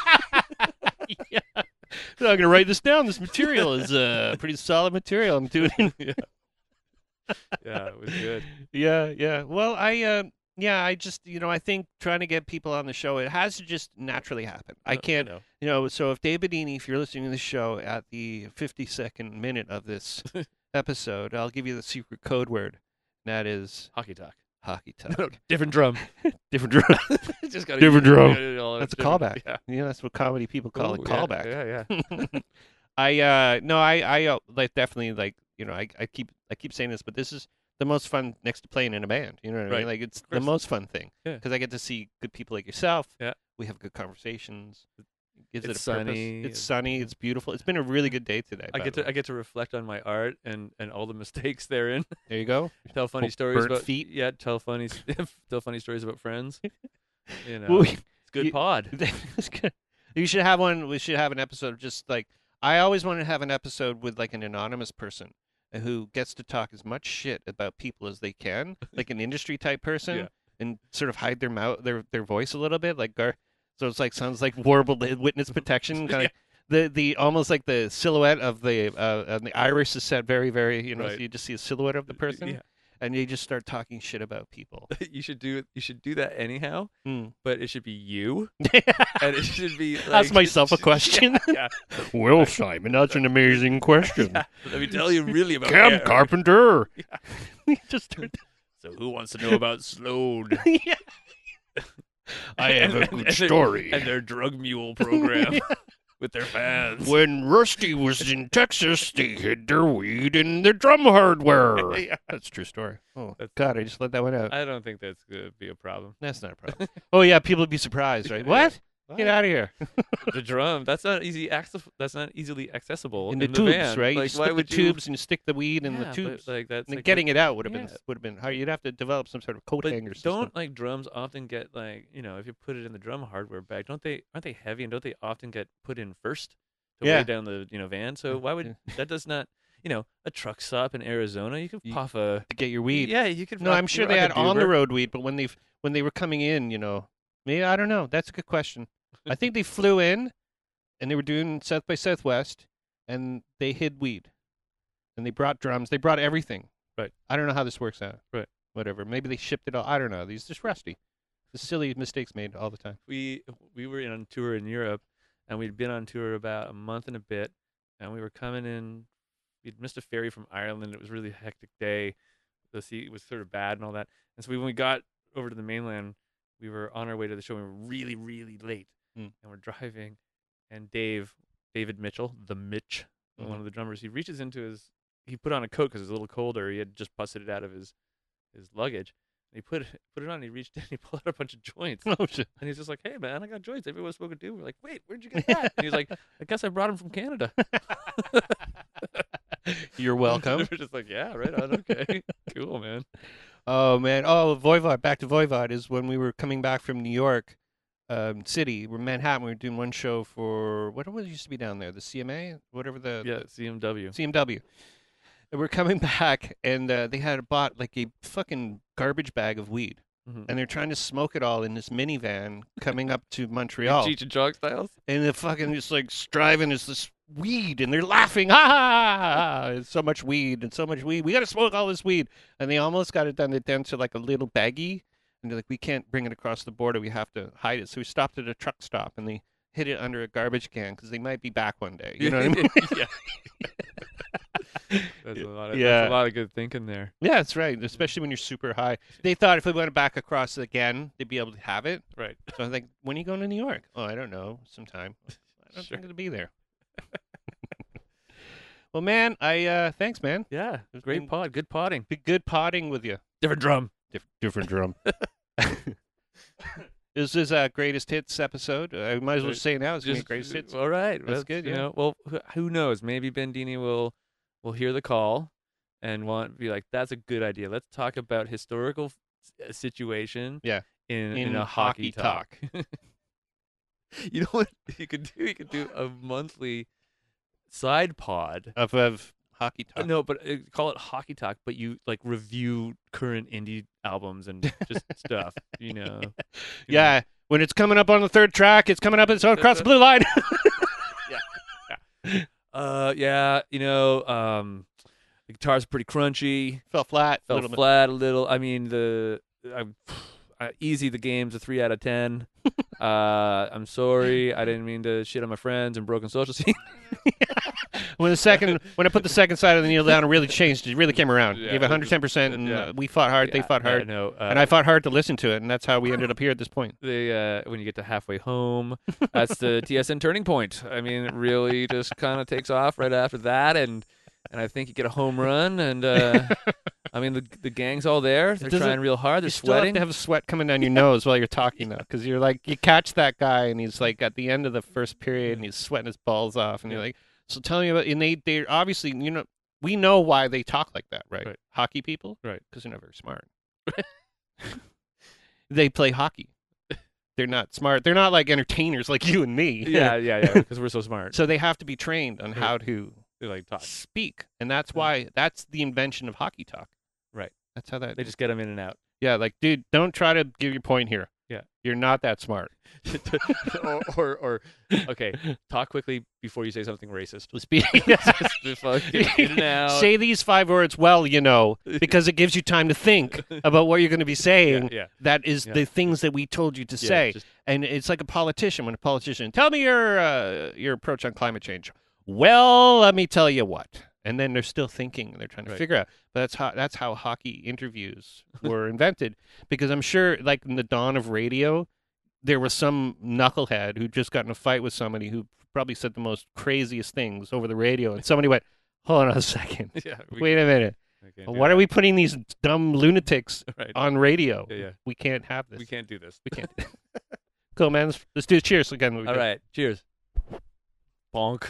Yeah. I'm going to write this down. This material is uh, pretty solid material. I'm doing it. Yeah. Yeah, it was good. Yeah, yeah. Well, I, uh, yeah, I just, you know, I think trying to get people on the show, it has to just naturally happen. I Uh, can't, you know. you know, so if Dave Bedini, if you're listening to the show at the fifty-second minute of this episode, I'll give you the secret code word. And that is Hockey talk. hockey talk. No, different drum. Different drum. Just gotta Different use- drum. gotta do all that That's a different- callback. Yeah. Yeah, that's what comedy people call it, Ooh, callback. Yeah, yeah. yeah. I uh no, I I uh, like definitely like you know I I keep I keep saying this, but this is the most fun next to playing in a band. You know what I mean? Right. Like it's the course. most fun thing Yeah. because I get to see good people like yourself. Yeah. We have good conversations. It gives It's it a purpose. sunny. It's sunny. It's beautiful. It's been a really good day today. I by get the to way. I get to reflect on my art and, and all the mistakes therein. There you go. Tell funny Oh, stories burnt about feet. Yeah, tell funny tell funny stories about friends. You know, Well, it's good you- pod. It's good. You should have one. We should have an episode of just like I always want to have an episode with like an anonymous person who gets to talk as much shit about people as they can, like an industry type person, Yeah. and sort of hide their mouth, their their voice a little bit, like Gar. So it's like sounds like warble witness protection, kind of the the almost like the silhouette of the uh, and the iris is set very very you know so Right. you just see a silhouette of the person, Yeah. and you just start talking shit about people. You should do you should do that anyhow, Hmm. but it should be you, and it should be. Like, Ask myself a question. Yeah, Well, Simon, that's an amazing question. yeah. Let me tell you really about Cam air. Carpenter. Yeah. We just start. So who wants to know about Slode? Yeah. I have a And- good and their- story. and their drug mule program with their fans. When Rusty was in Texas, they hid their weed in the drum hardware. Yeah. That's a true story. Oh, That's- God, I just let that one out. I don't think that's gonna be a problem. That's not a problem. Oh, yeah, people would be surprised, right? What? Get out of here. The drum. That's not easy. Access, that's not easily accessible In in, the tubes, van. right? Like, you stick why the would you? tubes and you stick the weed in Yeah, the but, tubes. like that's and then like, getting it out would have been yeah. would have been hard. You'd have to develop some sort of coat But hanger system. don't like drums often get like you know if you put it in the drum hardware bag, don't they? Aren't they heavy and don't they often get put in first to Yeah. weigh down the you know van? So why would that does not you know a truck stop in Arizona? You could You- puff a to get your weed. Yeah, you could. No, rock- I'm sure rock they a had on the doober. road weed, but when they when they were coming in, you know, maybe I don't know. That's a good question. I think they flew in, and they were doing South by Southwest, and they hid weed, and they brought drums. They brought everything. Right. I don't know how this works out. Right. Whatever. Maybe they shipped it all. I don't know. These just rusty. The silly mistakes made all the time. we we were in on tour in Europe, and we'd been on tour about a month and a bit, and we were coming in. We'd missed a ferry from Ireland. It was a really hectic day. The sea was sort of bad and all that. And so we, when we got over to the mainland, we were on our way to the show. And we were really, really late, Mm. and we're driving. And Dave, David Mitchell, the Mitch, Mhm. one of the drummers, he reaches into his. He put on a coat because it was a little colder. He had just busted it out of his his luggage. And he put it, put it on. And he reached in. He pulled out a bunch of joints. Oh shit. And he's just like, "Hey man, I got joints. Everyone's smoking too." We're like, "Wait, where'd you get that?" And he's like, "I guess I brought them from Canada." You're welcome. We're just like, "Yeah, right on. Okay, cool, man." Oh man. Oh, Voivod. Back to Voivod is when we were coming back from New York um, City. We're in Manhattan. We were doing one show for what was it used to be down there, the C M A, whatever the Yeah, C M W. C M W. And we're coming back, and uh, they had bought like a fucking garbage bag of weed, Mhm. and they're trying to smoke it all in this minivan coming up to Montreal. Cheech and Chong styles. And the fucking just like striving is this weed, and they're laughing, ha ha ha ha! ha. It's so much weed and so much weed. We got to smoke all this weed, and they almost got it done. They down to like a little baggie, and they're like, we can't bring it across the border. We have to hide it. So we stopped at a truck stop, and they hid it under a garbage can because they might be back one day. You know what I mean? Yeah. That's a lot of Yeah. that's a lot of good thinking there. Yeah, that's right. Especially when you're super high. They thought if we went back across again, they'd be able to have it. Right. So I was like, when are you going to New York? Oh, I don't know. Sometime. I don't Sure. think it'll be there. Well, man, I uh, thanks, man. Yeah. It's Great been- pod. Good potting. Be good potting with you. Different drum. Dif- different drum. This is a greatest hits episode. I might as well Right. say now it's gonna be Just- greatest hits. All right. That's good, You yeah. know, well, who- who knows? Maybe Bendini will will hear the call and want be like, that's a good idea. Let's talk about historical f- situation. Yeah. In, In in a hockey hockey talk. You know what you could do? You could do a monthly side pod. Of, of hockey Uh, talk. no, but uh, call it hockey talk. But you like review current indie albums and just stuff. You know. You Yeah. When it's coming up on the third track, it's coming up and so across the blue line. know. Uh, yeah. You know, um, the guitar's pretty crunchy. Fell flat. a Fell little bit. flat a little. I mean, the I'm, uh, easy. The game's a three out of ten. uh, I'm sorry. I didn't mean to shit on my friends and broken social scene. When the second, when I put the second side of the needle down, it really changed. It really came around. Yeah, Gave one hundred ten percent, and yeah. uh, we fought hard. They Yeah, fought yeah, hard, no, uh, and I fought hard to listen to it, and that's how we ended up here at this point. the uh, when you get to halfway home, that's the T S N turning point. I mean, it really just kind of takes off right after that, and and I think you get a home run, and uh, I mean the the gang's all there. They're doesn't- trying real hard. They're You still have sweating. to have sweat coming down your nose while you're talking, though, because you're like, you catch that guy, and he's like at the end of the first period, and he's sweating his balls off, and you're like, so tell me about. And they, they obviously, you know, we know why they talk like that, right? Right. Hockey people, Right. Because they're not very smart. They play hockey. They're not smart. They're not like entertainers like you and me. yeah, yeah, yeah. Because we're so smart. So they have to be trained on Right. how to They like talk. speak, and that's why that's the invention of hockey talk. Right. That's how that. They just get them in and out. yeah, like, dude, don't try to give your point here. Yeah. You're not that smart. or, or, or, okay, talk quickly before you say something racist. Speak. Just the fucking in and out. Say these five words well, you know, because it gives you time to think about what you're going to be saying. yeah, yeah. That is Yeah. the things that we told you to Yeah, say. just- And it's like a politician. When a politician, tell me your uh, your approach on climate change. Well, let me tell you what. And then they're still thinking. They're trying to Right. figure out. But that's how that's how hockey interviews were invented. Because I'm sure, like in the dawn of radio, there was some knucklehead who just got in a fight with somebody who probably said the most craziest things over the radio, and somebody went, "Hold on a second, yeah, we, wait a minute. we can't do Why that. are we putting these dumb lunatics Right. on radio? Yeah, yeah. We can't have this. We can't do this. We can't. Cool, man. Let's, let's do cheers again. All right. Cheers. Bonk.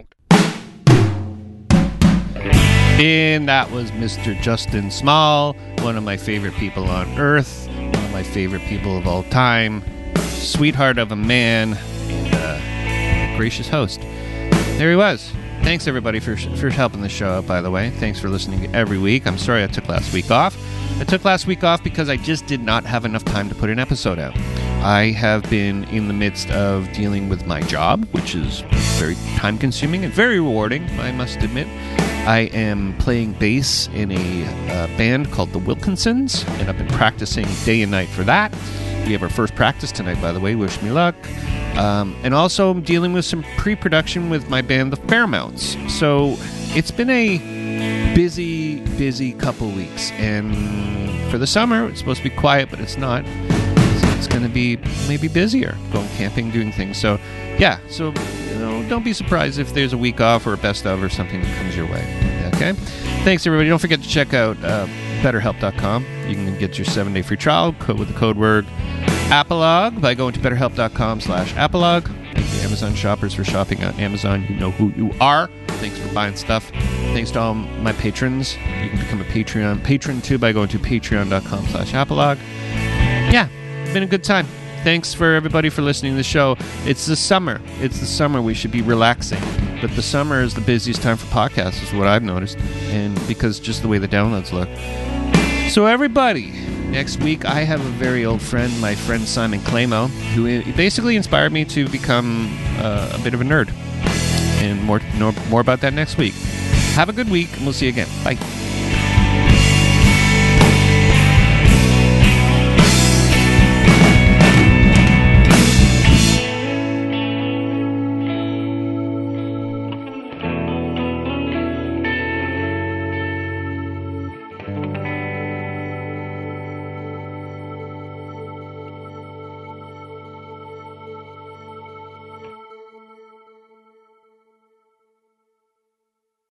And that was Mister Justin Small, one of my favorite people on earth, one of my favorite people of all time, sweetheart of a man, and uh, a gracious host. There he was. Thanks, everybody, for for helping the show out, by the way. Thanks for listening every week. I'm sorry I took last week off. I took last week off because I just did not have enough time to put an episode out. I have been in the midst of dealing with my job, which is very time-consuming and very rewarding, I must admit. I am playing bass in a uh, band called the Wilkinsons, and I've been practicing day and night for that. We have our first practice tonight, by the way. Wish me luck. Um, and also, I'm dealing with some pre-production with my band, the Fairmounts. So it's been a busy, busy couple weeks. And for the summer, it's supposed to be quiet, but it's not. So it's going to be maybe busier, going camping, doing things. So, yeah. So, you know, don't be surprised if there's a week off or a best of or something that comes your way. Okay? Thanks, everybody. Don't forget to check out uh, better help dot com. You can get your seven-day free trial code with the code word Apolog by going to better help dot com slash Apolog. Thank you, Amazon shoppers, for shopping on Amazon. You know who you are. Thanks for buying stuff. Thanks to all my patrons. You can become a Patreon patron, too, by going to patreon dot com slash Apolog. Yeah, it's been a good time. Thanks for everybody for listening to the show. It's the summer. It's the summer. We should be relaxing. But the summer is the busiest time for podcasts, is what I've noticed. And because just the way the downloads look. So everybody, next week I have a very old friend, my friend Simon Clamo, who basically inspired me to become uh, a bit of a nerd. And more, more, more about that next week. Have a good week, and we'll see you again. Bye.